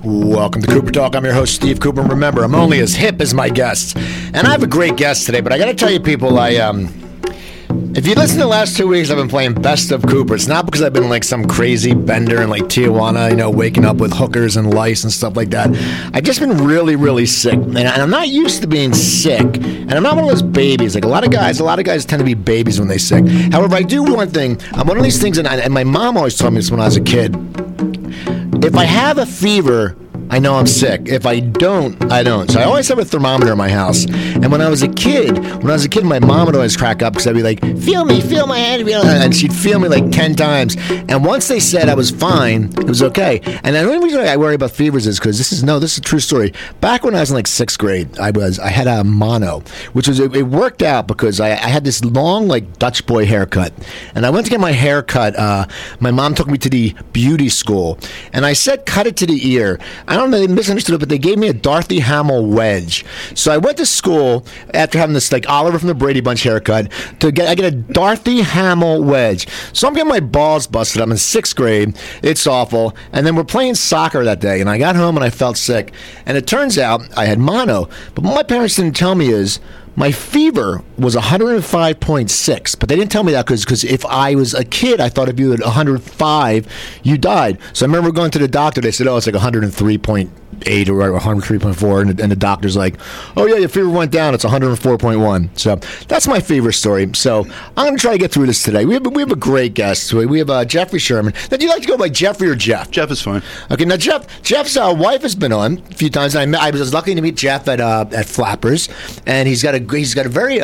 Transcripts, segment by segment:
Welcome to Cooper Talk. I'm your host, Steve Cooper. And remember, I'm only as hip as my guests. And I have a great guest today, but I got to tell you people, if you listen to the last 2 weeks, I've been playing Best of Cooper. It's not because I've been like some crazy bender in like Tijuana, waking up with hookers and lice and stuff like that. I've just been really, really sick. And I'm not used to being sick. And I'm not one of those babies. Like a lot of guys tend to be babies when they're sick. However, I do one thing. I'm one of these things, and my mom always told me this when I was a kid. If I have a fever, I know I'm sick. If I don't, I don't. So I always have a thermometer in my house. And when I was a kid, my mom would always crack up because I'd be like, feel my head. And she'd feel me like 10 times. And once they said I was fine, it was okay. And the only reason I worry about fevers is because this is a true story. Back when I was in like 6th grade, I had a mono, which was, it worked out because I had this long like Dutch boy haircut. And I went to get my hair cut. My mom took me to the beauty school. And I said, cut it to the ear. I don't know, they misunderstood it, but they gave me a Dorothy Hamill wedge. So I went to school after having this like Oliver from the Brady Bunch haircut I get a Dorothy Hamill wedge. So I'm getting my balls busted. I'm in 6th grade. It's awful. And then we're playing soccer that day, and I got home and I felt sick. And it turns out I had mono. But what my parents didn't tell me is my fever was 105.6, but they didn't tell me that because if I was a kid, I thought if you had 105, you died. So I remember going to the doctor. They said, it's like 103.8 or 103.4, and the doctor's like, oh, yeah, your fever went down. It's 104.1. So that's my fever story. So I'm going to try to get through this today. We have a great guest. We have Jeffrey Sherman. Now, do you like to go by Jeffrey or Jeff? Jeff is fine. Okay, now Jeff's wife has been on a few times, and I was lucky to meet Jeff at Flappers, and he's got a very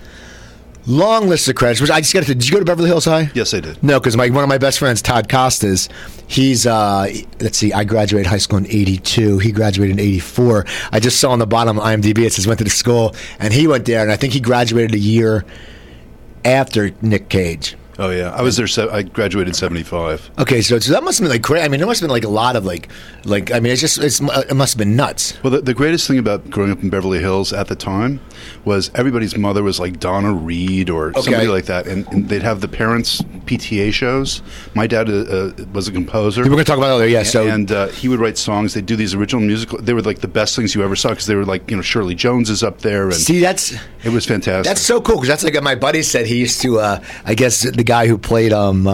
long list of credits. Which I just got to. Did you go to Beverly Hills High? Yes, I did. No, because one of my best friends, Todd Costas, he's let's see, I graduated high school in '82. He graduated in '84. I just saw on the bottom of IMDb it says went to the school, and he went there, and I think he graduated a year after Nick Cage. Oh yeah, I was there. I graduated in '75. Okay, so that must have been like crazy. I mean, there must have been like a lot of like I mean, it must have been nuts. Well, the greatest thing about growing up in Beverly Hills at the time was everybody's mother was like Donna Reed or somebody like that, and they'd have the parents' PTA shows. My dad was a composer. We're going to talk about that later, and he would write songs. They'd do these original musical. They were like the best things you ever saw because they were like Shirley Jones is up there. And see, it was fantastic. That's so cool because that's like my buddy said he used to. I guess the guy who played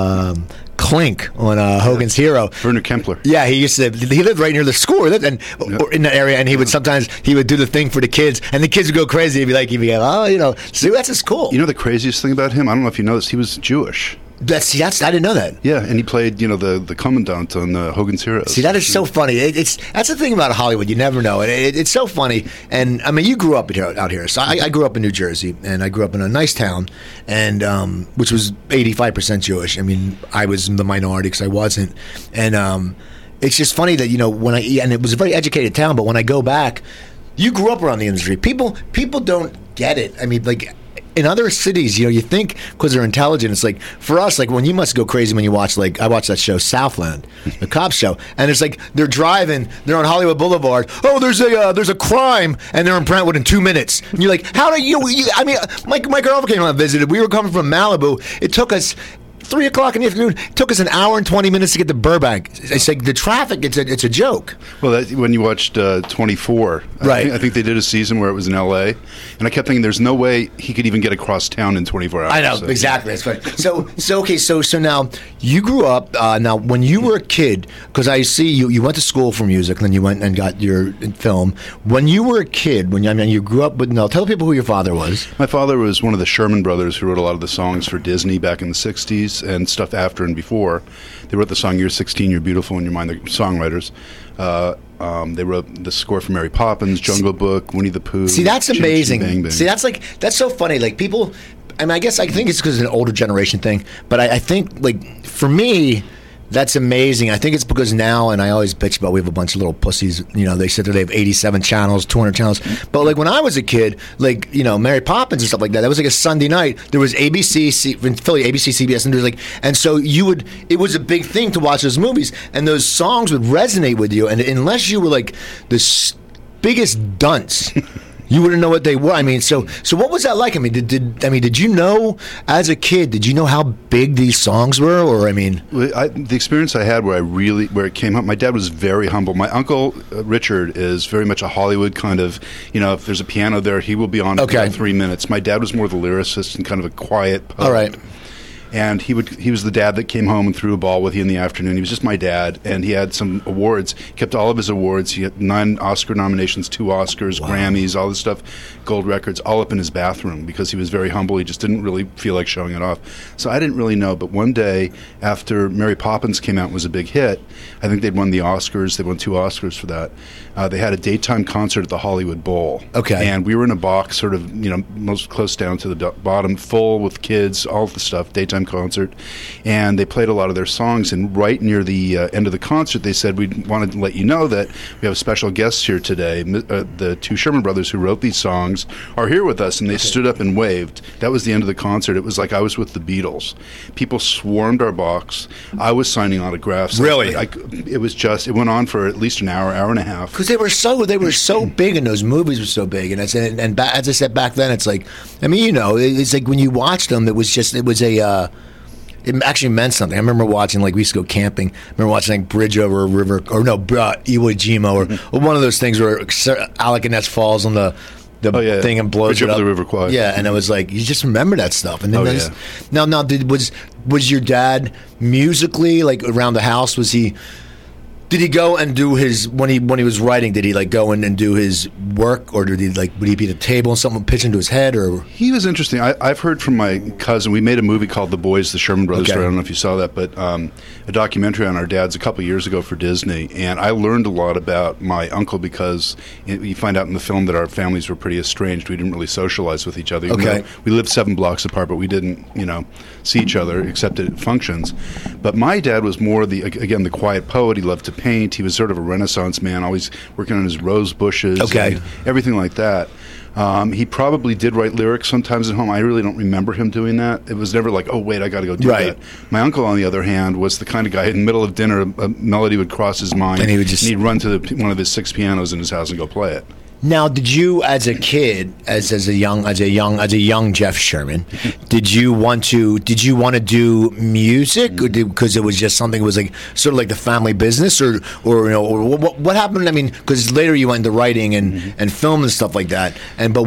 Clink on Hogan's Hero, Werner Kempler. Yeah, he lived right near the school, or in that area, and he would sometimes do the thing for the kids, and the kids would go crazy. He'd be like, see, that's just cool. The craziest thing about him, I don't know if you know this, he was Jewish. I didn't know that. Yeah, and he played, the commandant on Hogan's Heroes. See, that is so funny. That's the thing about Hollywood. You never know. It's so funny. And I mean, you grew up out here. So I grew up in New Jersey, and I grew up in a nice town, and which was 85% Jewish. I mean, I was the minority because I wasn't. And it's just funny that and it was a very educated town. But when I go back, you grew up around the industry. People don't get it. I mean, like. In other cities, you think because they're intelligent, it's like for us, like when you must go crazy when you watch I watched that show Southland, the cop show, and it's like they're driving, they're on Hollywood Boulevard. Oh, there's a crime, and they're in Brentwood in 2 minutes. And you're like, how do you? I mean, my girlfriend came out and visited. We were coming from Malibu. It took us 3 o'clock in the afternoon. It took us an hour and 20 minutes to get to Burbank. It's like the traffic. It's a joke. Well, when you watched 24, right? I think they did a season where it was in L.A. and I kept thinking, there's no way he could even get across town in 24 hours. I know exactly. That's right. So now you grew up. Now, when you were a kid, because I see you went to school for music, and then you went and got your film. When you were a kid, you grew up with. No, tell people who your father was. My father was one of the Sherman brothers who wrote a lot of the songs for Disney back in the 60s. And stuff after and before. They wrote the song "You're 16, You're Beautiful in Your Mind." The songwriters. They wrote the score for Mary Poppins, Jungle Book, Winnie the Pooh. See, that's amazing. Bang Bang. See, that's so funny. Like people, I mean, I think it's because it's an older generation thing. But I think like for me. That's amazing. I think it's because now, and I always bitch about we have a bunch of little pussies. They sit there, they have 87 channels, 200 channels. But like when I was a kid, like Mary Poppins and stuff like that. That was like a Sunday night. There was ABC in Philly, ABC, CBS, and there was and so it was a big thing to watch those movies, and those songs would resonate with you. And unless you were like the biggest dunce. You wouldn't know what they were. I mean, so what was that like? I mean, did you know as a kid? Did you know how big these songs were? Or I mean, the experience I had where it came up. My dad was very humble. My uncle Richard is very much a Hollywood kind of. If there's a piano there, he will be on in 3 minutes. My dad was more the lyricist and kind of a quiet poet. All right. And he was the dad that came home and threw a ball with you in the afternoon. He was just my dad, and he had some awards. He kept all of his awards. He had 9 Oscar nominations, 2 Oscars, Grammys, all this stuff, gold records, all up in his bathroom because he was very humble. He just didn't really feel like showing it off. So I didn't really know. But one day, after Mary Poppins came out and was a big hit, I think they'd won the Oscars. They won 2 Oscars for that. They had a daytime concert at the Hollywood Bowl. Okay. And we were in a box, sort of, most close down to the bottom, full with kids, all the stuff, daytime concert. And they played a lot of their songs. And right near the end of the concert, they said, we wanted to let you know that we have special guests here today. The 2 Sherman Brothers who wrote these songs are here with us. And they stood up and waved. That was the end of the concert. It was like I was with the Beatles. People swarmed our box. I was signing autographs. Really? It went on for at least an hour and a half. Because they were so big, and those movies were so big, and as I said back then, it's like, I mean, it's like when you watched them, it actually meant something. I remember watching, like, we used to go camping. I remember watching, like, Bridge Over a River, Iwo Jima, or one of those things where Alec Ness falls on the thing and blows Bridge it up. Over the River Kwai. Yeah, and it was like, you just remember that stuff. And then now, was your dad musically, like, around the house? Did he go and do his when he was writing? Did he like go in and do his work, or would he be at a table and someone pitch into his head? Or he was interesting. I've heard from my cousin. We made a movie called The Boys, the Sherman Brothers story. I don't know if you saw that, but a documentary on our dads a couple of years ago for Disney. And I learned a lot about my uncle because you find out in the film that our families were pretty estranged. We didn't really socialize with each other. Okay, we lived 7 blocks apart, but we didn't see each other except at functions. But my dad was more the quiet poet. He loved to paint. He was sort of a Renaissance man, always working on his rose bushes, and everything like that. He probably did write lyrics sometimes at home. I really don't remember him doing that. It was never like, oh, wait, I got to go do that. My uncle, on the other hand, was the kind of guy in the middle of dinner, a melody would cross his mind, and he'd run to one of his 6 pianos in his house and go play it. Now, did you, as a kid, as a young Jeff Sherman, did you want to do music, or because it was just something that was like sort of like the family business, or what happened? I mean, because later you went into writing and film and stuff like that. What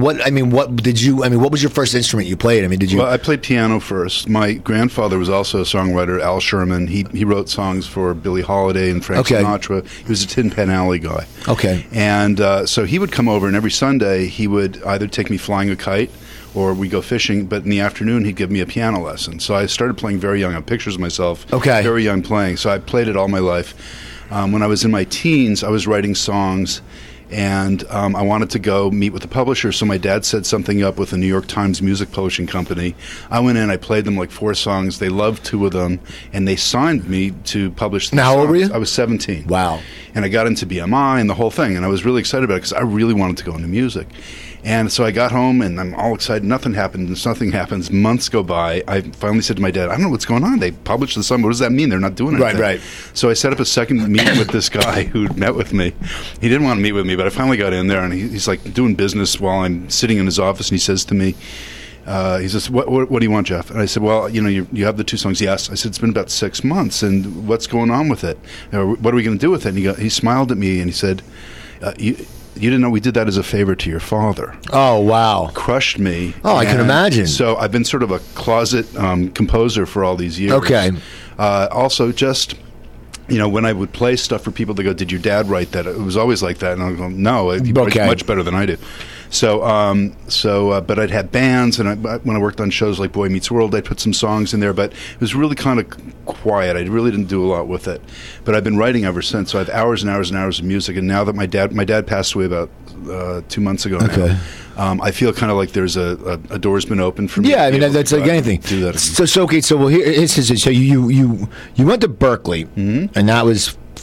was your first instrument you played? I mean, did you? Well, I played piano first. My grandfather was also a songwriter, Al Sherman. He wrote songs for Billie Holiday and Frank Sinatra. He was a Tin Pan Alley guy. Okay, and so he would come over, and every Sunday he would either take me flying a kite or we'd go fishing, but in the afternoon he'd give me a piano lesson. So I started playing very young. I have pictures of myself very young playing. So I played it all my life. When I was in my teens, I was writing songs, and I wanted to go meet with the publisher, so my dad set something up with the New York Times music publishing company. I went in, I played them like 4 songs. They loved 2 of them, and they signed me to publish them. Now, how old were you? I was 17. Wow. And I got into BMI and the whole thing, and I was really excited about it because I really wanted to go into music. And so I got home, and I'm all excited. Nothing happens. Months go by. I finally said to my dad, I don't know what's going on. They published the song. What does that mean? They're not doing anything. Right. So I set up a second meeting with this guy who'd met with me. He didn't want to meet with me, but I finally got in there, and he's like doing business while I'm sitting in his office, and he says to me, he says, what do you want, Jeff? And I said, well, you have the 2 songs. Yes. I said, it's been about 6 months, and what's going on with it? What are we going to do with it? And he smiled at me, and he said, you didn't know we did that as a favor to your father. Oh, wow. Crushed me. Oh, I can imagine. So I've been sort of a closet composer for all these years. Okay. Also, just, when I would play stuff for people, they go, did your dad write that? It was always like that. And I go, no, he writes much better than I do. So, but I'd have bands, and when I worked on shows like Boy Meets World, I'd put some songs in there, but it was really kind of quiet. I really didn't do a lot with it. But I've been writing ever since, so I have hours and hours and hours of music, and now that my dad passed away about 2 months ago now, I feel kind of like there's a door's been opened for me. Yeah, I mean, that's like anything. Do that. So here, so you went to Berkeley, and that was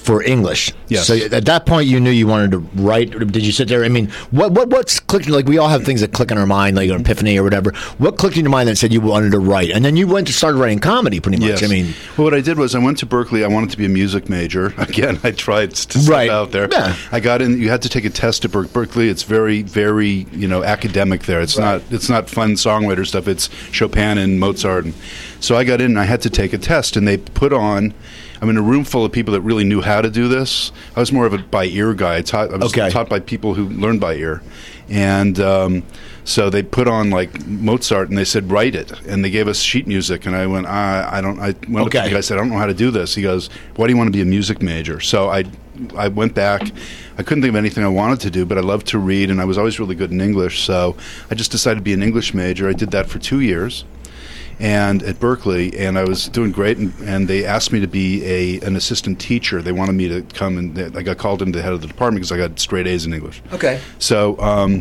for English. Yes. So at that point, you knew you wanted to write. Or did you sit there? I mean, what's clicking? Like we all have things that click in our mind, like an epiphany or whatever. What clicked in your mind that said you wanted to write? And then you went to start writing comedy, pretty much. Yes. I mean, well, what I did was I went to Berkeley. I wanted to be a music major. Again, I tried to step out there. Yeah. I got in. You had to take a test at Berkeley. It's very, very, academic there. It's not fun songwriter stuff. It's Chopin and Mozart. And so I got in and I had to take a test, and they put on. I'm in a room full of people that really knew how to do this. I was more of a by ear guy. I was taught by people who learned by ear, and so they put on like Mozart, and they said write it, and they gave us sheet music, and I went, I went up to the guy, I said, I don't know how to do this. He goes, why do you want to be a music major? So I went back. I couldn't think of anything I wanted to do, but I loved to read, and I was always really good in English, so I just decided to be an English major. I did that for 2 years. And at Berkeley, and I was doing great, and they asked me to be an assistant teacher. They wanted me to come, and I got called into the head of the department because I got straight A's in English. Okay. So,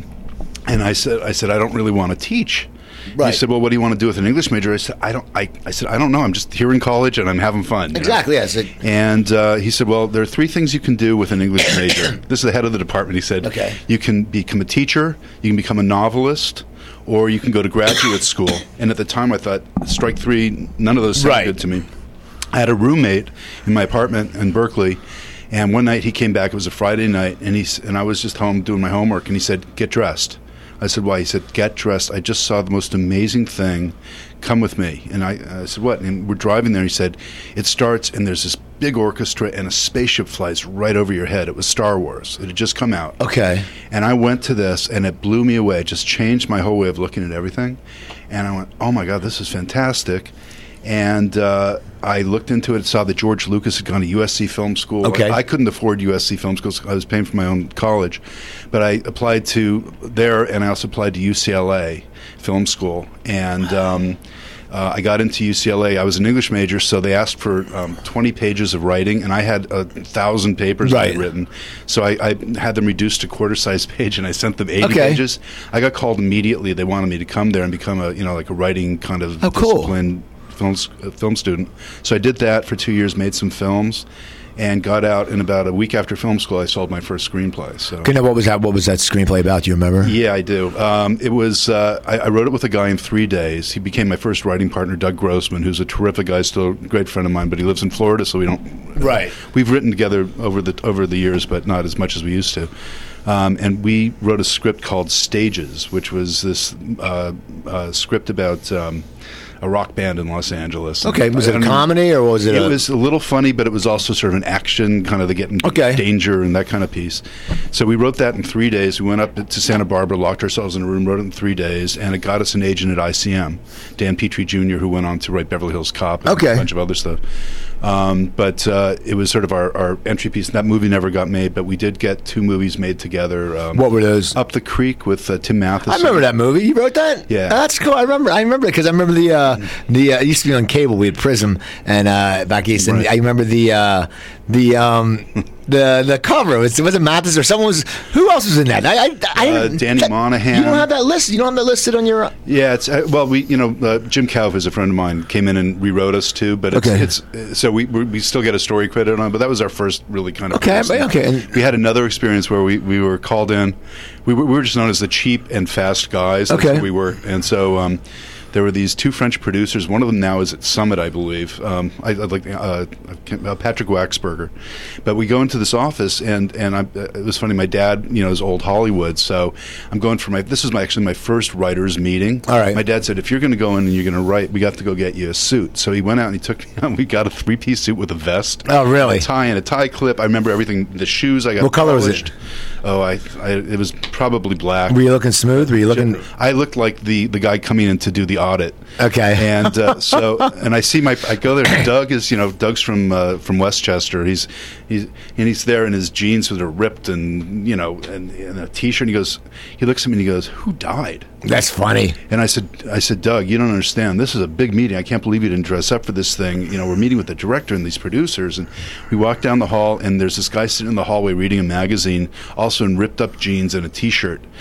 and I said I don't really want to teach. Right. He said, well, what do you want to do with an English major? I said, I don't know. I'm just here in college, and I'm having fun. Exactly, yes. And he said, well, there are 3 things you can do with an English major. This is the head of the department. He said, okay. You can become a teacher, you can become a novelist, or you can go to graduate school. And at the time, I thought, strike 3, none of those sounded good to me. I had a roommate in my apartment in Berkeley, and one night he came back. It was a Friday night, and I was just home doing my homework, and he said, get dressed. I said, why? He said, get dressed. I just saw the most amazing thing. Come with me. And I said, what? And we're driving there. He said, it starts, and there's this big orchestra, and a spaceship flies right over your head. It was Star Wars. It had just come out. Okay. And I went to this, and it blew me away. It just changed my whole way of looking at everything. And I went, oh, my God, this is fantastic. And I looked into it, saw that George Lucas had gone to USC Film School. Okay. I couldn't afford USC Film School, so I was paying for my own college. But I applied to there, and I also applied to UCLA Film School. And I got into UCLA. I was an English major, so they asked for 20 pages of writing, and I had 1,000 papers I had written. So I had them reduced to quarter-size page, and I sent them 80 pages. I got called immediately. They wanted me to come there and become a writing kind of discipline film student. So I did that for 2 years, made some films, and got out. And about a week after film school, I sold my first screenplay. So, okay, now what was that screenplay about? Do you remember? Yeah, I do. It was I wrote it with a guy in 3 days. He became my first writing partner, Doug Grossman, who's a terrific guy, still a great friend of mine, but he lives in Florida, so we don't. Right. We've written together over the years, but not as much as we used to. And we wrote a script called Stages, which was this script about a rock band in Los Angeles. Okay, was it a comedy or was it? It was a little funny, but it was also sort of an action, kind of the getting danger and that kind of piece. So we wrote that in 3 days. We went up to Santa Barbara, locked ourselves in a room, wrote it in 3 days, and it got us an agent at ICM, Dan Petrie Jr., who went on to write Beverly Hills Cop and a bunch of other stuff. But it was sort of our entry piece. That movie never got made, but we did get 2 movies made together. What were those? Up the Creek with Tim Matheson. I remember that movie. You wrote that? Yeah. That's cool. I remember it because I remember it used to be on cable. We had Prism and back east, and I remember the cover. Was it Mathis or someone was? Who else was in that? I Danny Monahan. You don't have that list. You don't have that listed on your. Yeah, it's well, Jim Cow, who's a friend of mine, came in and rewrote us too. But it's so we still get a story credit on it. But that was our first really kind of And we had another experience where we were called in. We were just known as the cheap and fast guys. That's what we were, and so. There were these 2 French producers. One of them now is at Summit, I believe. Patrick Waxberger. But we go into this office, and it was funny. My dad, is old Hollywood, so I'm going for this is actually my first writers' meeting. All right. My dad said, if you're going to go in and you're going to write, we have to go get you a suit. So he went out and he took me out. We got a 3-piece suit with a vest. Oh, really? A tie and a tie clip. I remember everything. The shoes I got. What color was it? Oh, it was probably black. Were you looking smooth? Were you looking? I looked like the guy coming in to do the audit. Okay. And and I see I go there. Doug is Doug's from Westchester. He's there in his jeans that are ripped and and a t-shirt. And he looks at me and he goes, "Who died?" That's funny. And I said, Doug, you don't understand. This is a big meeting. I can't believe you didn't dress up for this thing. We're meeting with the director and these producers. And we walk down the hall, and there's this guy sitting in the hallway reading a magazine, also in ripped up jeans and a t-shirt.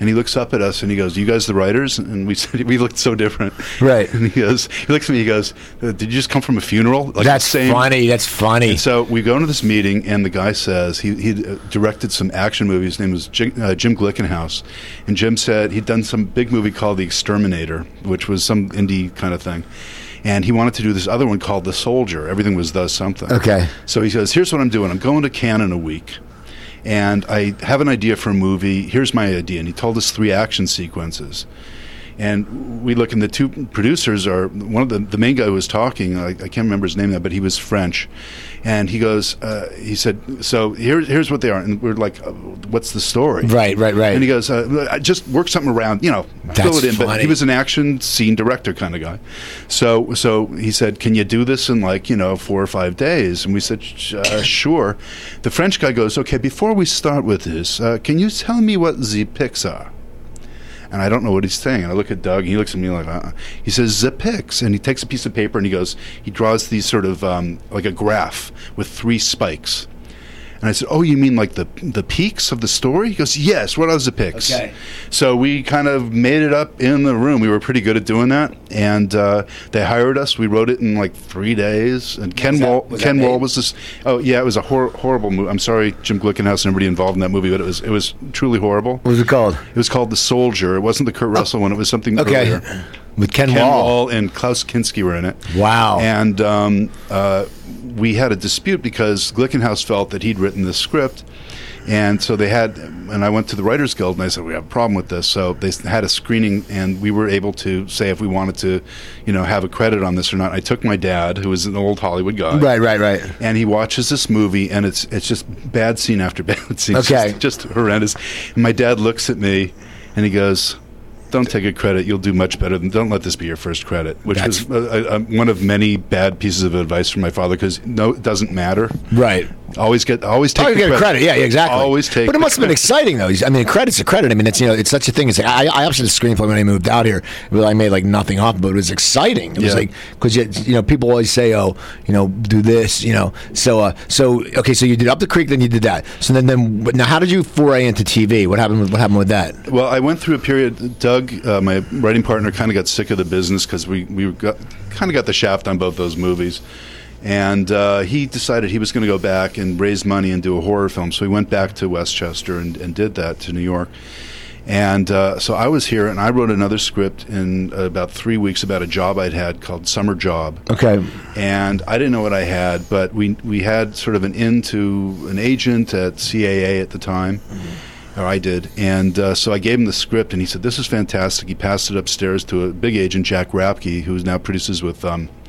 And he looks up at us and he goes, "You guys the writers?" And we said, we looked so different. Right. And he looks at me, he goes, "Did you just come from a funeral?" Like That's funny. That's funny. And so we go into this meeting, and the guy says he directed some action movies. His name was Jim Glickenhaus. And Jim said he'd done some big movie called The Exterminator, which was some indie kind of thing. And he wanted to do this other one called The Soldier. Everything was the something. Okay. So he says, "Here's what I'm doing. I'm going to Cannes in a week. And I have an idea for a movie. Here's my idea." And he told us 3 action sequences. And we look, and the 2 producers are, one of the main guy who was talking, I can't remember his name now, but he was French. And he goes, he said, "So here's what they are." And we're like, "What's the story?" Right. And he goes, "Just work something around, fill it in." Funny. But he was an action scene director kind of guy. So he said, "Can you do this in 4 or 5 days?" And we said, "Sure." The French guy goes, "Okay, before we start with this, can you tell me what the pics are?" And I don't know what he's saying. And I look at Doug, and he looks at me like, He says, "The pics." And he takes a piece of paper, and he draws these sort of like a graph with 3 spikes. And I said, "Oh, you mean like the peaks of the story?" He goes, "Yes, what are the pics?" Okay. So we kind of made it up in the room. We were pretty good at doing that. And they hired us. We wrote it in 3 days. And Ken Wall was this. Oh, yeah, it was a horrible movie. I'm sorry, Jim Glickenhaus and everybody involved in that movie, but it was truly horrible. What was it called? It was called The Soldier. It wasn't the Kurt Russell one. It was something earlier. With Ken Wall and Klaus Kinski were in it. Wow. And we had a dispute because Glickenhaus felt that he'd written this script. And so and I went to the Writers Guild, and I said, "We have a problem with this." So they had a screening, and we were able to say if we wanted to, have a credit on this or not. I took my dad, who was an old Hollywood guy. Right. And he watches this movie, and it's just bad scene after bad scene. Okay. It's just horrendous. And my dad looks at me, and he goes, "Don't take a credit. You'll do much better. Don't let this be your first credit," which was one of many bad pieces of advice from my father, because it doesn't matter. Right. Always take the credit. Yeah, exactly. Always take. But it must have been exciting though. I mean, credit's a credit. I mean, it's such a thing. It's I opted the screenplay when I moved out here. Well, I made nothing off, but it was exciting. It was because people always say, "Oh, do this," So okay, so you did Up the Creek, then you did that. So then now, how did you foray into TV? What happened with that? Well, I went through a period. Doug, my writing partner, kind of got sick of the business because we got the shaft on both those movies. And he decided he was going to go back and raise money and do a horror film. So he went back to Westchester and did that, to New York. And so I was here, and I wrote another script in about 3 weeks about a job I'd had called Summer Job. Okay. And I didn't know what I had, but we had sort of an in to an agent at CAA at the time. Or I did. And so I gave him the script, and he said, "This is fantastic." He passed it upstairs to a big agent, Jack Rapke, who now produces with...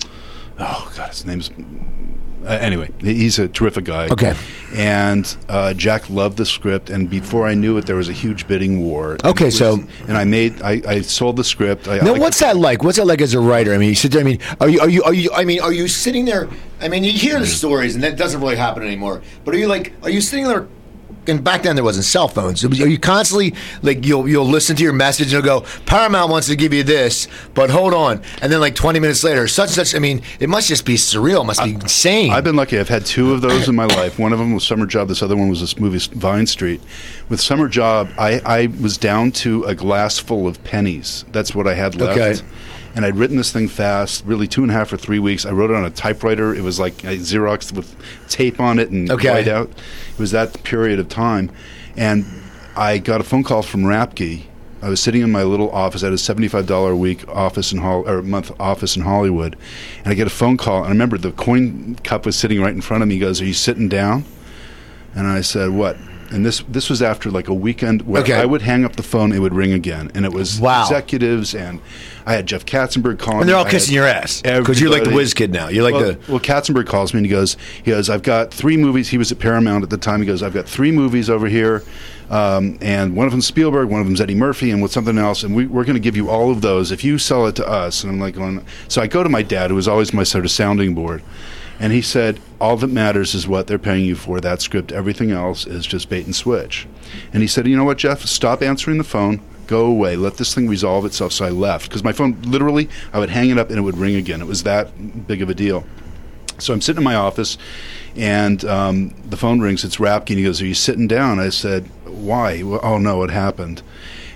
his name's... anyway, he's a terrific guy. Okay. And Jack loved the script, and before I knew it, there was a huge bidding war. Okay, and I sold the script. Now, what's that like? What's that like as a writer? I mean, you sit there. I mean, are you sitting there? I mean, you hear the stories, and that doesn't really happen anymore. But are you sitting there? And back then there wasn't cell phones. Are you constantly you'll listen to your message and it'll go, "Paramount wants to give you this, but hold on," and then 20 minutes later, such and such. I mean, it must just be surreal. It must be insane. I've been lucky. I've had 2 of those in my life. One of them was Summer Job. This other one was this movie Vine Street. With Summer Job, I was down to a glass full of pennies. That's what I had left. Okay. And I'd written this thing fast, really 2.5 or 3 weeks. I wrote it on a typewriter. It was like Xerox with tape on it and white out. It was that period of time. And I got a phone call from Rapke. I was sitting in my little office. I had a $75 a week month office in Hollywood. And I get a phone call. And I remember the coin cup was sitting right in front of me. He goes, "Are you sitting down?" And I said, "What?" And this was after a weekend where I would hang up the phone, it would ring again. And it was executives, and I had Jeff Katzenberg calling me. And they're all kissing your ass. Because you're like the whiz kid now. You're Well, Katzenberg calls me, and he goes, "I've got 3 movies." He was at Paramount at the time. He goes, "I've got 3 movies over here, and one of them's Spielberg, one of them's Eddie Murphy, and with something else, and we're going to give you all of those if you sell it to us." And I'm like going, so I go to my dad, who was always my sort of sounding board. And he said, "All that matters is what they're paying you for, that script. Everything else is just bait and switch." And he said, "You know what, Jeff? Stop answering the phone. Go away. Let this thing resolve itself." So I left. Because my phone, literally, I would hang it up and it would ring again. It was that big of a deal. So I'm sitting in my office, and the phone rings. It's Rapke, and he goes, "Are you sitting down?" I said, "Why?" "Oh, no, what happened?"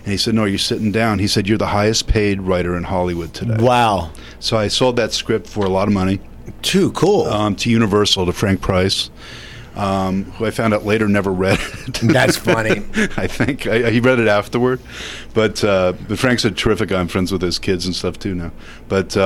And he said, no, you're sitting down. He said, you're the highest paid writer in Hollywood today. Wow. So I sold that script for a lot of money. Too cool. To Universal, to Frank Price, who I found out later never read it. That's funny. I think he read it afterward, but Frank's a terrific guy. I'm friends with his kids and stuff too now. But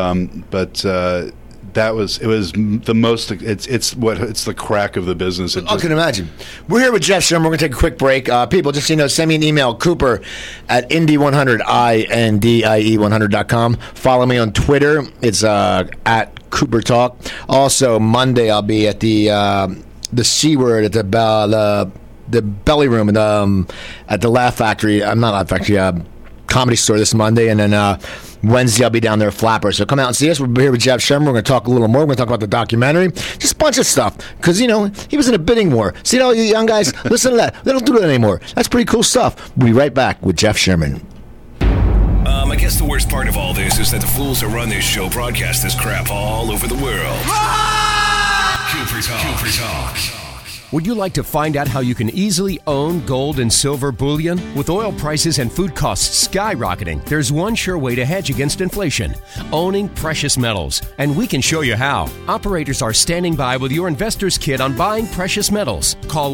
it was the most. It's the crack of the business. I can imagine. We're here with Jeff Sherman. We're going to take a quick break. People, just so you know, send me an email, Cooper at Indie100, INDIE100.com. Follow me on Twitter. It's at Cooper Talk. Also, Monday I'll be at the C Word at the Belly Room at the Laugh Factory. I'm not Laugh Factory. Comedy Store this Monday, and then Wednesday I'll be down there at Flapper. So come out and see us. We're here with Jeff Sherman. We're going to talk a little more. We're going to talk about the documentary. Just a bunch of stuff. Because, he was in a bidding war. See all you young guys? Listen to that. They don't do that anymore. That's pretty cool stuff. We'll be right back with Jeff Sherman. I guess the worst part of all this is that the fools who run this show broadcast this crap all over the world. Cooper Talk. Would you like to find out how you can easily own gold and silver bullion? With oil prices and food costs skyrocketing, there's one sure way to hedge against inflation: owning precious metals. And we can show you how. Operators are standing by with your investor's kit on buying precious metals. Call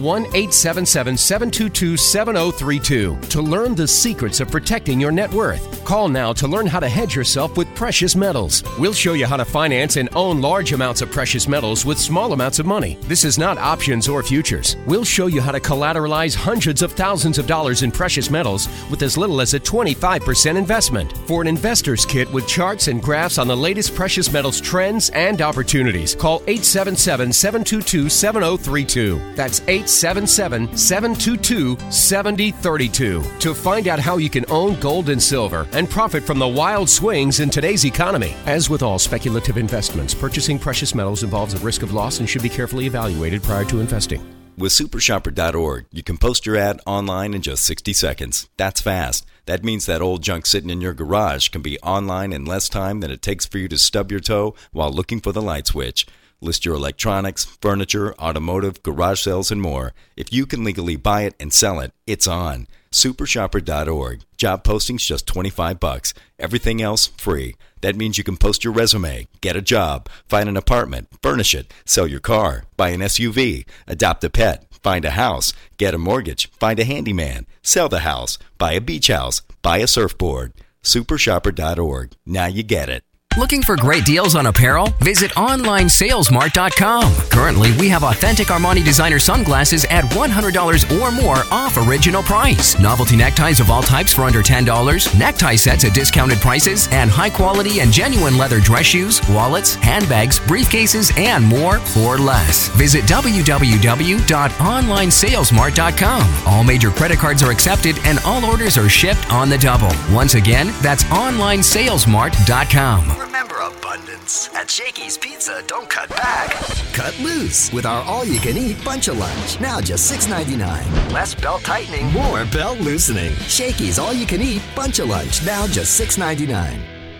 1-877-722-7032 to learn the secrets of protecting your net worth. Call now to learn how to hedge yourself with precious metals. We'll show you how to finance and own large amounts of precious metals with small amounts of money. This is not options or futures. We'll show you how to collateralize hundreds of thousands of dollars in precious metals with as little as a 25% investment. For an investor's kit with charts and graphs on the latest precious metals trends and opportunities, call 877-722-7032. That's 877-722-7032 to find out how you can own gold and silver and profit from the wild swings in today's economy. As with all speculative investments, purchasing precious metals involves a risk of loss and should be carefully evaluated prior to investing. With supershopper.org, you can post your ad online in just 60 seconds. That's fast. That means that old junk sitting in your garage can be online in less time than it takes for you to stub your toe while looking for the light switch. List your electronics, furniture, automotive, garage sales, and more. If you can legally buy it and sell it, it's on. Supershopper.org. Job postings just $25. Everything else free. That means you can post your resume, get a job, find an apartment, furnish it, sell your car, buy an SUV, adopt a pet, find a house, get a mortgage, find a handyman, sell the house, buy a beach house, buy a surfboard. Supershopper.org. Now you get it. Looking for great deals on apparel? Visit OnlineSalesMart.com. Currently, we have authentic Armani designer sunglasses at $100 or more off original price. Novelty neckties of all types for under $10. Necktie sets at discounted prices. And high-quality and genuine leather dress shoes, wallets, handbags, briefcases, and more for less. Visit www.OnlineSalesMart.com. All major credit cards are accepted and all orders are shipped on the double. Once again, that's OnlineSalesMart.com. Remember abundance. At Shakey's Pizza, don't cut back. Cut loose with our all-you-can-eat Bunch of Lunch. Now just $6.99. Less belt tightening, more belt loosening. Shakey's all-you-can-eat Bunch of Lunch. Now just $6.99.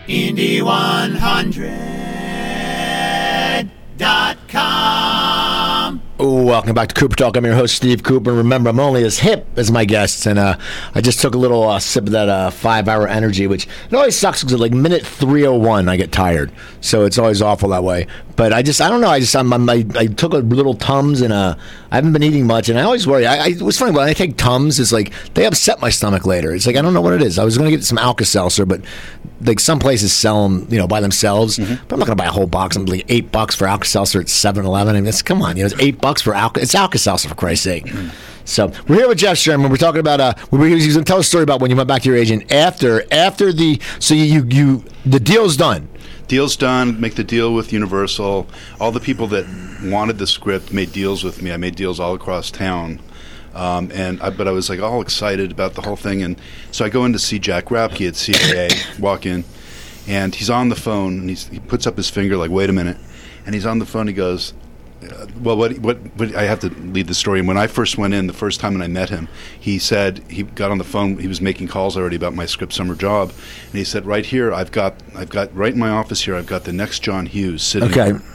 Indie100.com. Welcome back to Cooper Talk. I'm your host, Steve Cooper. Remember, I'm only as hip as my guests. And I just took a little sip of that 5-hour energy, which it always sucks because at like minute 3:01, I get tired. So it's always awful that way. But I don't know. I took a little Tums and I haven't been eating much. And I always worry. It was funny. When I take Tums, it's like they upset my stomach later. It's like I don't know what it is. I was going to get some Alka-Seltzer, but like some places sell them, by themselves. Mm-hmm. But I'm not going to buy a whole box. I'm like $8 for Alka-Seltzer at 7-Eleven. I mean, come on. It's $8 for Alka. It's Alka-Seltzer, for Christ's sake. Mm-hmm. So we're here with Jeff Sherman. We're talking about he was going to tell a story about when you went back to your agent after the the deal's done. Deal's done. Make the deal with Universal. All the people that wanted the script made deals with me. I made deals all across town. But I was like all excited about the whole thing, and so I go in to see Jack Rapke at CAA. Walk in, and he's on the phone, and he puts up his finger like, "Wait a minute," and he's on the phone. He goes, "Well, what? I have to lead the story." And when I first went in, the first time when I met him, he said he got on the phone. He was making calls already about my script summer job, and he said, "Right here, I've got right in my office here. I've got the next John Hughes sitting." Okay.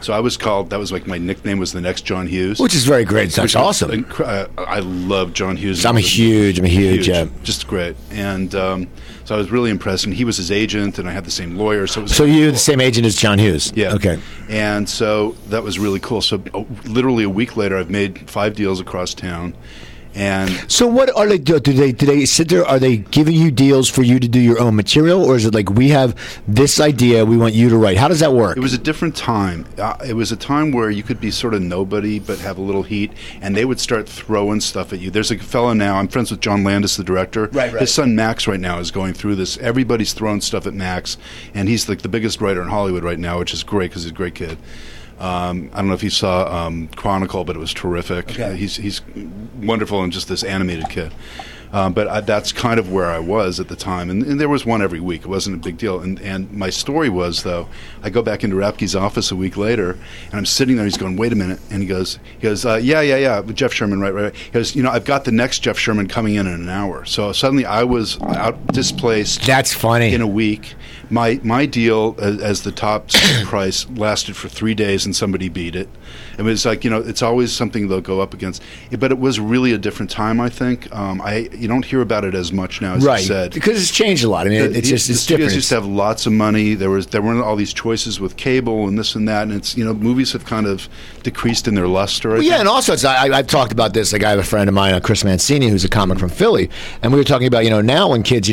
So I was called. That was like my nickname was the next John Hughes, Which is very great. That's awesome. I love John Hughes. I'm a huge. Yeah. Just great. And so I was really impressed. And he was his agent, and I had the same lawyer. So it was you're the same agent as John Hughes? Yeah. Okay. And so that was really cool. So literally a week later, I've made 5 deals across town. And so what are they do? Do they sit there? Are they giving you deals for you to do your own material, or is it like we have this idea, we want you to write? How does that work? It was a different time. It was a time where you could be sort of nobody but have a little heat, and they would start throwing stuff at you. There's a fellow now, I'm friends with John Landis, the director. Right. His son Max right now is going through this. Everybody's throwing stuff at Max, and he's like the biggest writer in Hollywood right now, which is great because he's a great kid. I don't know if you saw Chronicle, but it was terrific. Okay. He's wonderful and just this animated kid. But that's kind of where I was at the time. And there was one every week. It wasn't a big deal. And my story was, though, I go back into Rapke's office a week later, and I'm sitting there. He's going, wait a minute. And he goes, yeah, Jeff Sherman, right. He goes, I've got the next Jeff Sherman coming in an hour. So suddenly I was out displaced. That's funny. In a week. My deal as the top price lasted for 3 days, and somebody beat it. It was like, it's always something they'll go up against. But it was really a different time, I think. You don't hear about it as much now, as you said. Because it's changed a lot. I mean, it's different. Studios used to have lots of money. There weren't all these choices with cable and this and that. And it's, movies have kind of decreased in their luster. And also I've talked about this. Like I have a friend of mine, Chris Mancini, who's a comic from Philly, and we were talking about, now when kids,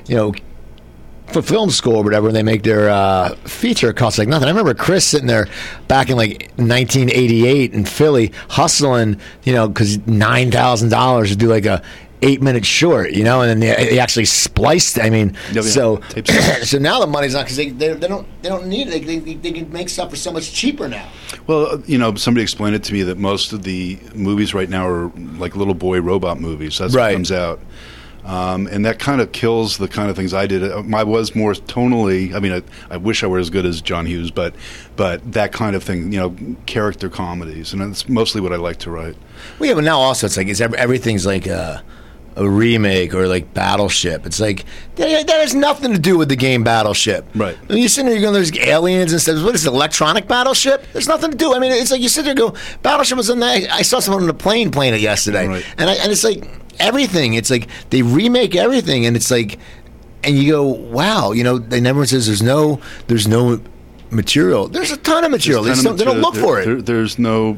for film school or whatever, when they make their feature, it costs like nothing. I remember Chris sitting there back in like 1988 in Philly hustling, because $9,000 to do like a 8-minute short, and then they actually spliced. I mean, so now the money's not because they don't need it. They can make stuff for so much cheaper now. Well, somebody explained it to me that most of the movies right now are like little boy robot movies. That's what comes out. And that kind of kills the kind of things I did. I was more tonally. I mean, I wish I were as good as John Hughes, but that kind of thing, character comedies, and that's mostly what I like to write. Well, yeah, but now also it's like everything's like a remake or like Battleship. It's like that has nothing to do with the game Battleship. Right. When you sit there, you're going, there's aliens and stuff. What is it, electronic Battleship? There's nothing to do. I mean, it's like you sit there and go, Battleship was on that. I saw someone on a plane playing it yesterday, right. and it's like everything. It's like they remake everything, and it's like, and you go, wow, and everyone says there's no material. There's a ton of material. They don't look for it. There's no